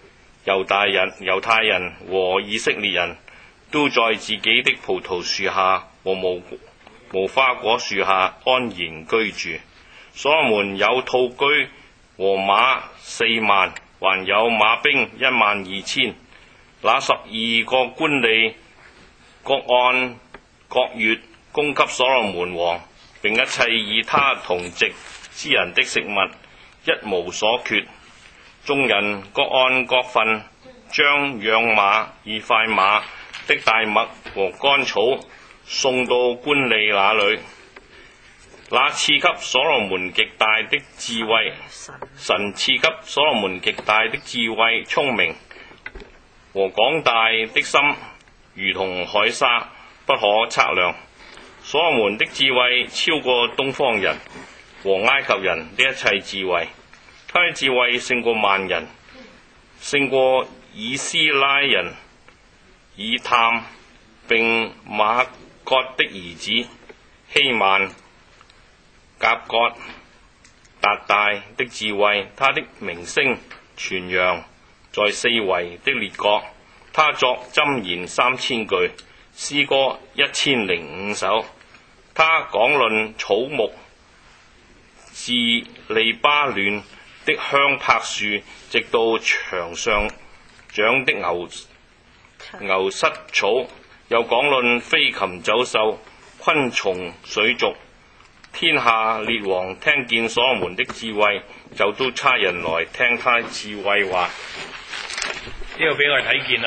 太人和以色列人，都在自己的葡萄樹下和無花果樹下安然居住。所羅門有兔居和馬4萬，還有馬兵12000。那12個官吏各按各月供給所羅門王，並一切與他同席之人的食物，一無所缺。眾人各按各份，將養馬、以快馬的大麥和乾草送到官吏那裏。那賜給所羅門極大的智慧，神賜給所羅門極大的智慧、聰明和廣大的心，如同海沙，不可測量。所羅門的智慧超過東方人和埃及人的一切智慧，他的智慧勝過萬人，勝過以斯拉人以探並馬各的兒子希曼、甲各、達大的智慧。他的名聲傳揚在四圍的列國。他作箴言3000句，詩歌1005首。他講論草木，自利巴嫩的香柏樹，直到牆上長的牛膝草，又講論飛禽走獸、昆蟲水族。天下列王聽見所羅門的智慧，就都差人來聽他智慧話。 呢個俾我哋睇見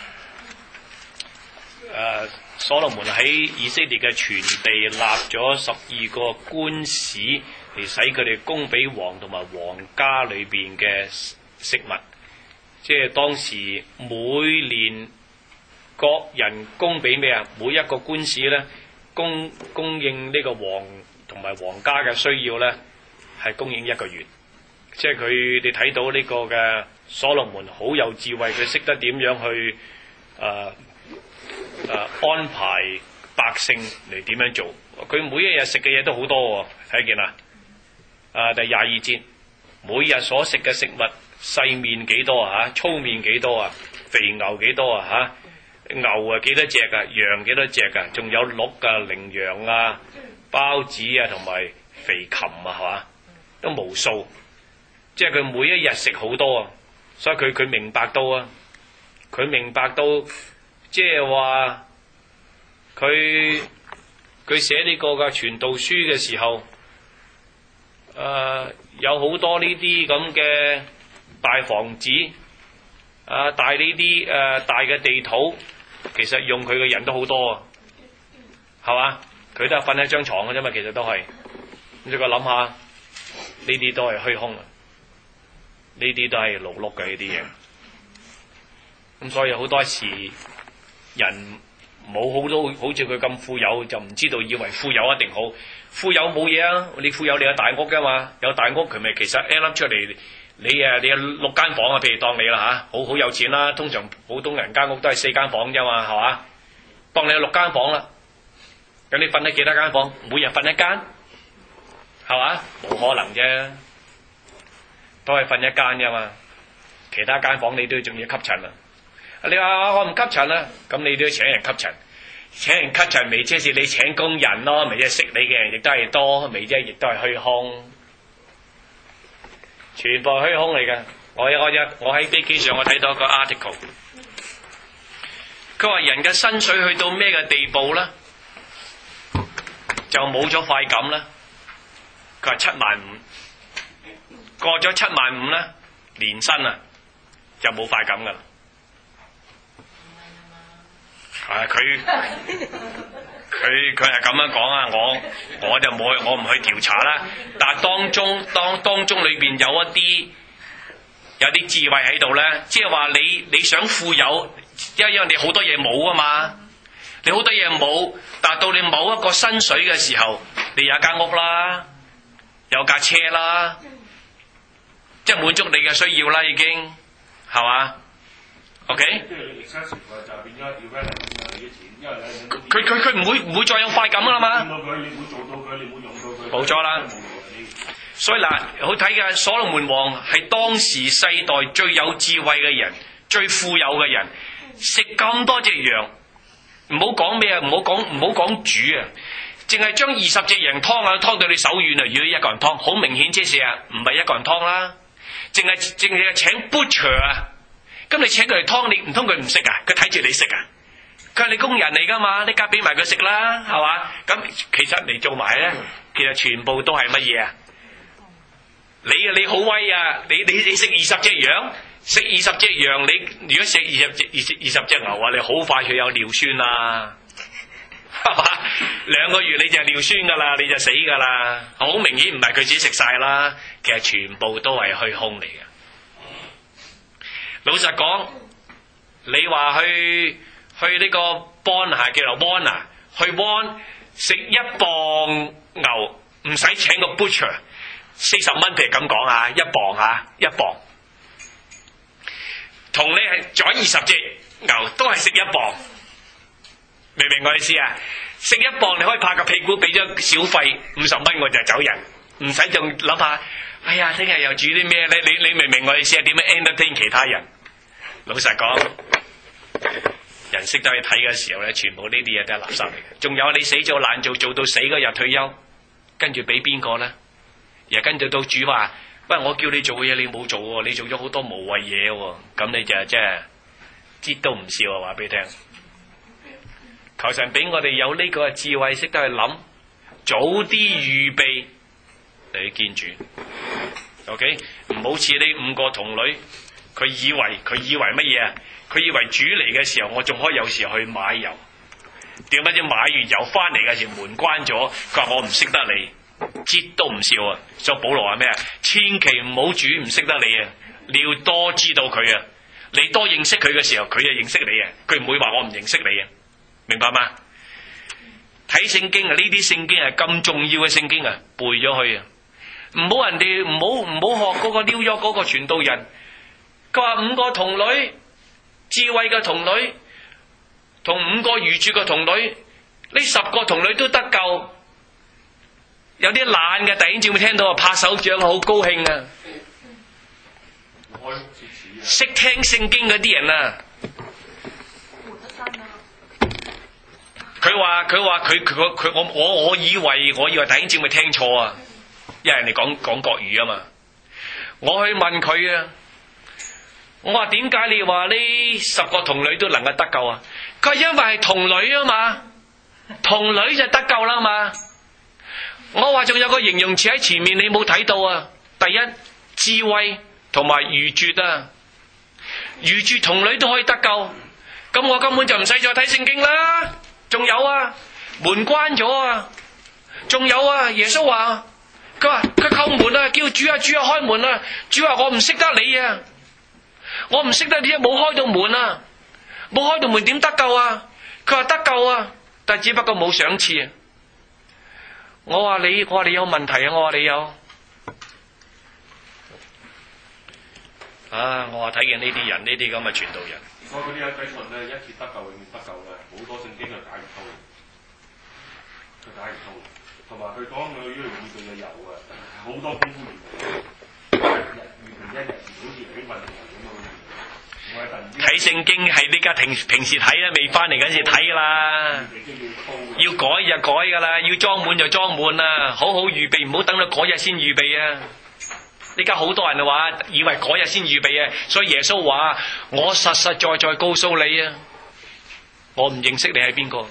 所羅門喺以色列嘅全地立咗12個官使，嚟使佢哋供俾王同埋皇家裏邊嘅食物。即係當時每年各人供俾咩啊？每一個官使咧供應呢個王同埋皇家嘅需要咧，係供應1個月。即係佢哋睇到呢個嘅所羅門好有智慧，佢識得點樣去安排百姓嚟點樣做。佢每一日食嘅嘢都好多喎，睇見啦。第22節，每日所食嘅食物，細麵幾多啊？粗麵幾多啊？肥牛幾多啊？牛啊幾多隻啊？羊幾多隻啊？仲有鹿啊、羚羊啊、包子啊，同埋肥禽啊，係嘛？都無數。即係佢每一日食好多啊，所以佢明白到啊，佢明白到，即係話佢寫呢個嘅傳道書嘅時候，有好多呢啲咁嘅大房子，大呢啲大嘅地土，其實用佢嘅人都好多啊，係嘛？佢都係瞓喺張床嘅啫嘛，其實都係。咁你個諗下，呢啲都係虛空啊！呢啲都係勞碌嘅呢啲嘢，咁所以好多時人冇好多好似佢咁富有，就唔知道以為富有一定好。富有冇嘢啊！你富有你有大屋噶嘛，有大屋佢咪其實 end up 出嚟，你有6間房啊，譬如當你啦嚇，好有錢啦。通常普通人間屋都係4間房啫嘛，係嘛？當你有6間房啦，咁你瞓喺幾多間房？每日瞓一間，係嘛？冇可能啫。都係瞓一間啫嘛，其他間房你都仲要吸塵啊！你話我唔吸塵啦，咁你都要請人吸塵，請人吸塵咪即係你請工人咯，咪即係識你嘅人亦都係多，咪即係亦都係虛空，全部係虛空嚟嘅。我喺飛機上我睇到一個 article， 佢話人嘅薪水去到咩嘅地步咧，就冇咗快感啦。佢話75000，過咗75000咧， 年薪啊，就冇快感噶啦。佢係咁樣講啊，我就冇我唔去調查啦。但係當中裏邊有啲智慧喺度咧，即係話你想富有，因為你好多嘢冇啊嘛，你好多嘢冇，達到你某一個薪水嘅時候，你有一間屋啦，有架車啦，即係滿足你嘅需要啦，已經係嘛 ？OK？佢唔會再有快感啦嘛。冇錯啦。所以嗱，好睇嘅所羅門王係當時世代最有智慧嘅人，最富有嘅人，食咁多隻羊，唔好講咩啊，唔好講煮啊，淨係將20隻羊劏到你手軟啊！如果一個人劏，好明顯即係唔係一個人劏啦，淨係請 butcher 啊，咁你請佢嚟劏，你唔通佢唔食啊？佢睇住你食啊？佢係你工人嚟噶嘛，你梗係俾埋佢食啦，係嘛？咁其實你做埋咧，其實全部都係乜嘢啊？你好威啊！你食20隻羊，食20隻羊，你如果食20隻牛啊，你好快就有尿酸啦，係嘛？2個月你就尿酸噶啦，你就死噶啦。好明顯唔係佢自己食晒啦，其實全部都係虛空嚟嘅。老實講，你話去呢個 Bon 叫做 Bon 啊，去 Bon 食1磅牛，唔使請個 butcher。40蚊，譬如咁講啊，1磅啊，1磅，同你係宰20隻牛都係食1磅，明唔明我意思啊？食1磅你可以拍個屁股，俾咗小費50蚊我就走人，唔使仲諗下，哎呀，聽日又煮啲咩咧？你明唔明我意思啊？點樣 entertain 其他人？老實講，人識得去睇嘅時候咧，全部呢啲嘢都係垃圾嚟嘅。仲有你死做爛做到死嗰日退休，跟住俾邊個咧？又跟住到主話，喂，我叫你做嘅嘢你冇做喎，你做咗好多無謂嘢喎，咁你就即係知都唔笑啊！話俾你聽，求神俾我哋有呢個智慧，識得去諗，早啲預備嚟見主。OK， 唔好似呢5個童女，佢以為乜嘢啊？佢以為主嚟嘅時候，我仲可以有時去買油，點解知買完油翻嚟嘅時候門關咗？佢話我唔識得你。知都唔笑啊！所以保羅話咩啊？千祈唔好主唔識得你啊！你要多知道佢啊！你多認識佢嘅時候，佢就認識你啊！佢唔會話我唔認識你啊！明白嗎？睇聖經啊，呢啲聖經係咁重要嘅聖經啊，背咗佢啊！唔好人哋唔好學嗰個紐約嗰個傳道人，佢話5個童女，智慧嘅童女，同5個愚拙嘅童女，呢10個童女都得救。有啲懶嘅弟兄姊妹聽到啊，拍手掌好高興啊！識聽聖經嗰啲人啊，佢我以為弟兄姊妹聽錯啊，因為人哋講國語啊嘛。我去問佢啊，我話點解你話呢10個童女都能夠得救啊？佢話因為係童女啊嘛，童女就得救啦嘛。我話仲有個形容詞喺前面，你冇睇到啊！第一，智慧同埋愚拙啊，愚拙童女都可以得救，咁我根本就唔使再睇聖經啦。仲有啊，門關咗啊，仲有啊，耶穌話佢叩門啊，叫主啊主啊開門啊，主話我唔識得你啊，我唔識得你啊，冇開到門啊，冇開到門點得救啊？佢話得救啊，但只不過冇賞賜啊。我話你有問題啊！我話你有啊！我話睇見呢啲人，呢啲咁嘅傳道人， 所以嗰啲喺底信咧，一次得救永遠得救嘅，好多聖經係解唔通，佢解唔通，同埋佢講佢呢度預備嘅油啊，好多功夫預備，預備1日，好似啲問題咁樣。 睇聖經係呢家平時睇啦，未翻嚟嗰時睇啦。要改就改噶啦，要裝滿就裝滿啦，好好預備，唔好等到嗰日先預備啊！呢家好多人話以為嗰日先預備啊，所以耶穌話：我實實在在告訴你啊，我唔認識你係邊個。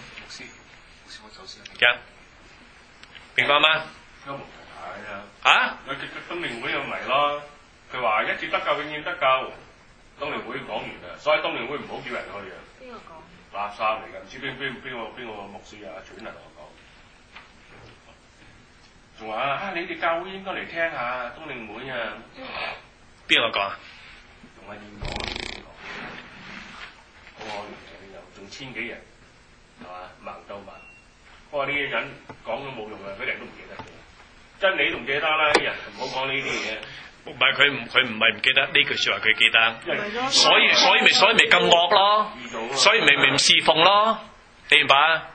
明白嗎？ 啊？佢分明會有迷咯。 佢話一次得救，永遠得救。東聯會講完啦，所以東聯會唔好叫人去啊！ 邊個講？ 垃圾嚟㗎，唔知邊個牧師啊，傳嚟同我講，仲話啊，你哋教會應該嚟聽下東聯會啊！ 邊個講啊？ 同阿燕講啊，好可憐嘅，又仲千幾人，係嘛？盲鬥盲。不過呢啲人講都冇用啊，嗰啲人都唔記得嘅。真理仲記得啦，啲人唔好講呢啲嘢。 唔係佢唔係唔記得呢句説話，佢記得，所以咪咁惡咯，所以咪唔侍奉咯，你明白啊？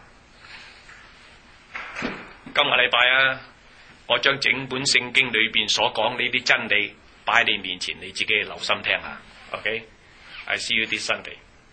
今個禮拜啊，我將整本聖經裏邊所講呢啲真理擺喺你面前，你自己留心聽下 ，OK？I see you this Sunday，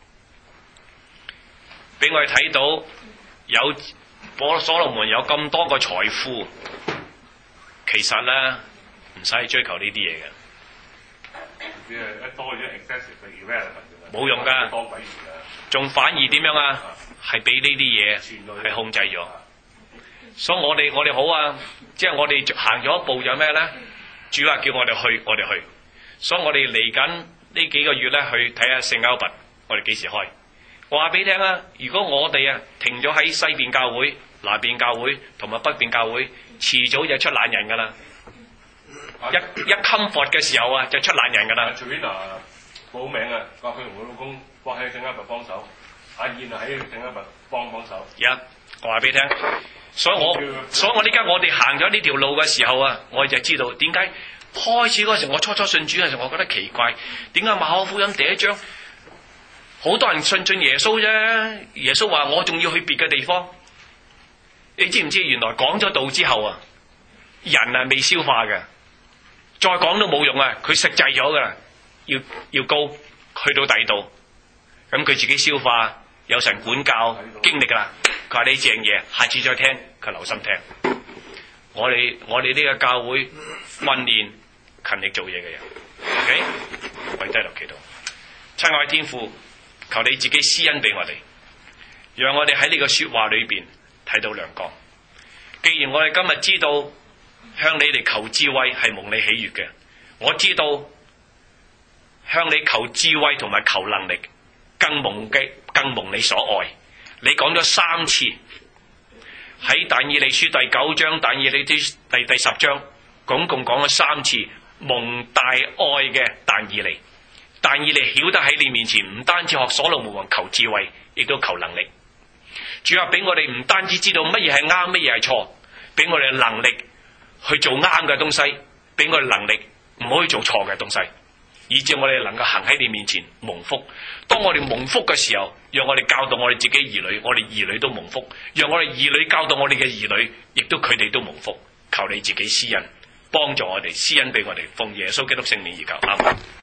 俾我哋睇到有所羅門有咁多個財富，其實咧。唔使追求呢啲嘢嘅， 一多咗 excessive 嘅 irrelevant 冇用㗎， 多鬼事㗎， 仲反而點樣啊？係俾呢啲嘢係控制咗。所以我哋好啊，即係我哋行咗一步有咩咧？主話叫我哋去，我哋去。所以我哋嚟緊呢幾個月咧，去睇下聖歐拔，我哋幾時開？我話俾你聽啊！如果我哋啊停咗喺西邊教會、南邊教會同埋北邊教會，遲早就出懶人㗎啦。一 comfort 嘅時候啊，就出懶人㗎啦。 隨便報名啊，話佢同佢老公幫喺聖歐拔幫手，阿燕啊喺聖歐拔幫手。 我話俾你聽，所以我呢家我哋行咗呢條路嘅時候啊，我就知道點解開始嗰時我初信主嘅時候，我覺得奇怪，點解馬可福音第一章好多人信耶穌啫？耶穌話我仲要去別嘅地方，你知唔知原來講咗道之後啊，人啊未消化嘅。再講都冇用啊！佢食滯咗噶啦，要高去到底度，咁佢自己消化，有神管教經歷噶啦。佢話呢正嘢，下次再聽，佢留心聽。我哋呢個教會訓練勤力做嘢嘅人 ，OK， 跪低落祈禱。親愛天父，求你自己施恩俾我哋，讓我哋喺呢個說話裏邊睇到亮光。既然我哋今日知道。向你嚟求智慧係蒙你喜悅嘅，我知道向你求智慧同埋求能力更蒙你所愛。你講咗3次喺但以理書第9章、但以理書第10章，總共講咗3次蒙大愛嘅但以理。但以理曉得喺你面前唔單止學所羅門王求智慧，亦都求能力。主啊，俾我哋唔單止知道乜嘢係啱，乜嘢係錯，俾我哋能力。去做啱嘅東西，俾我哋能力，唔可以做錯嘅東西，以致我哋能夠行喺你面前蒙福。當我哋蒙福嘅時候，讓我哋教導我哋自己兒女，我哋兒女都蒙福；讓我哋兒女教導我哋嘅兒女，亦都佢哋都蒙福。求你自己施恩，幫助我哋，施恩俾我哋，奉耶穌基督聖名而求，阿們。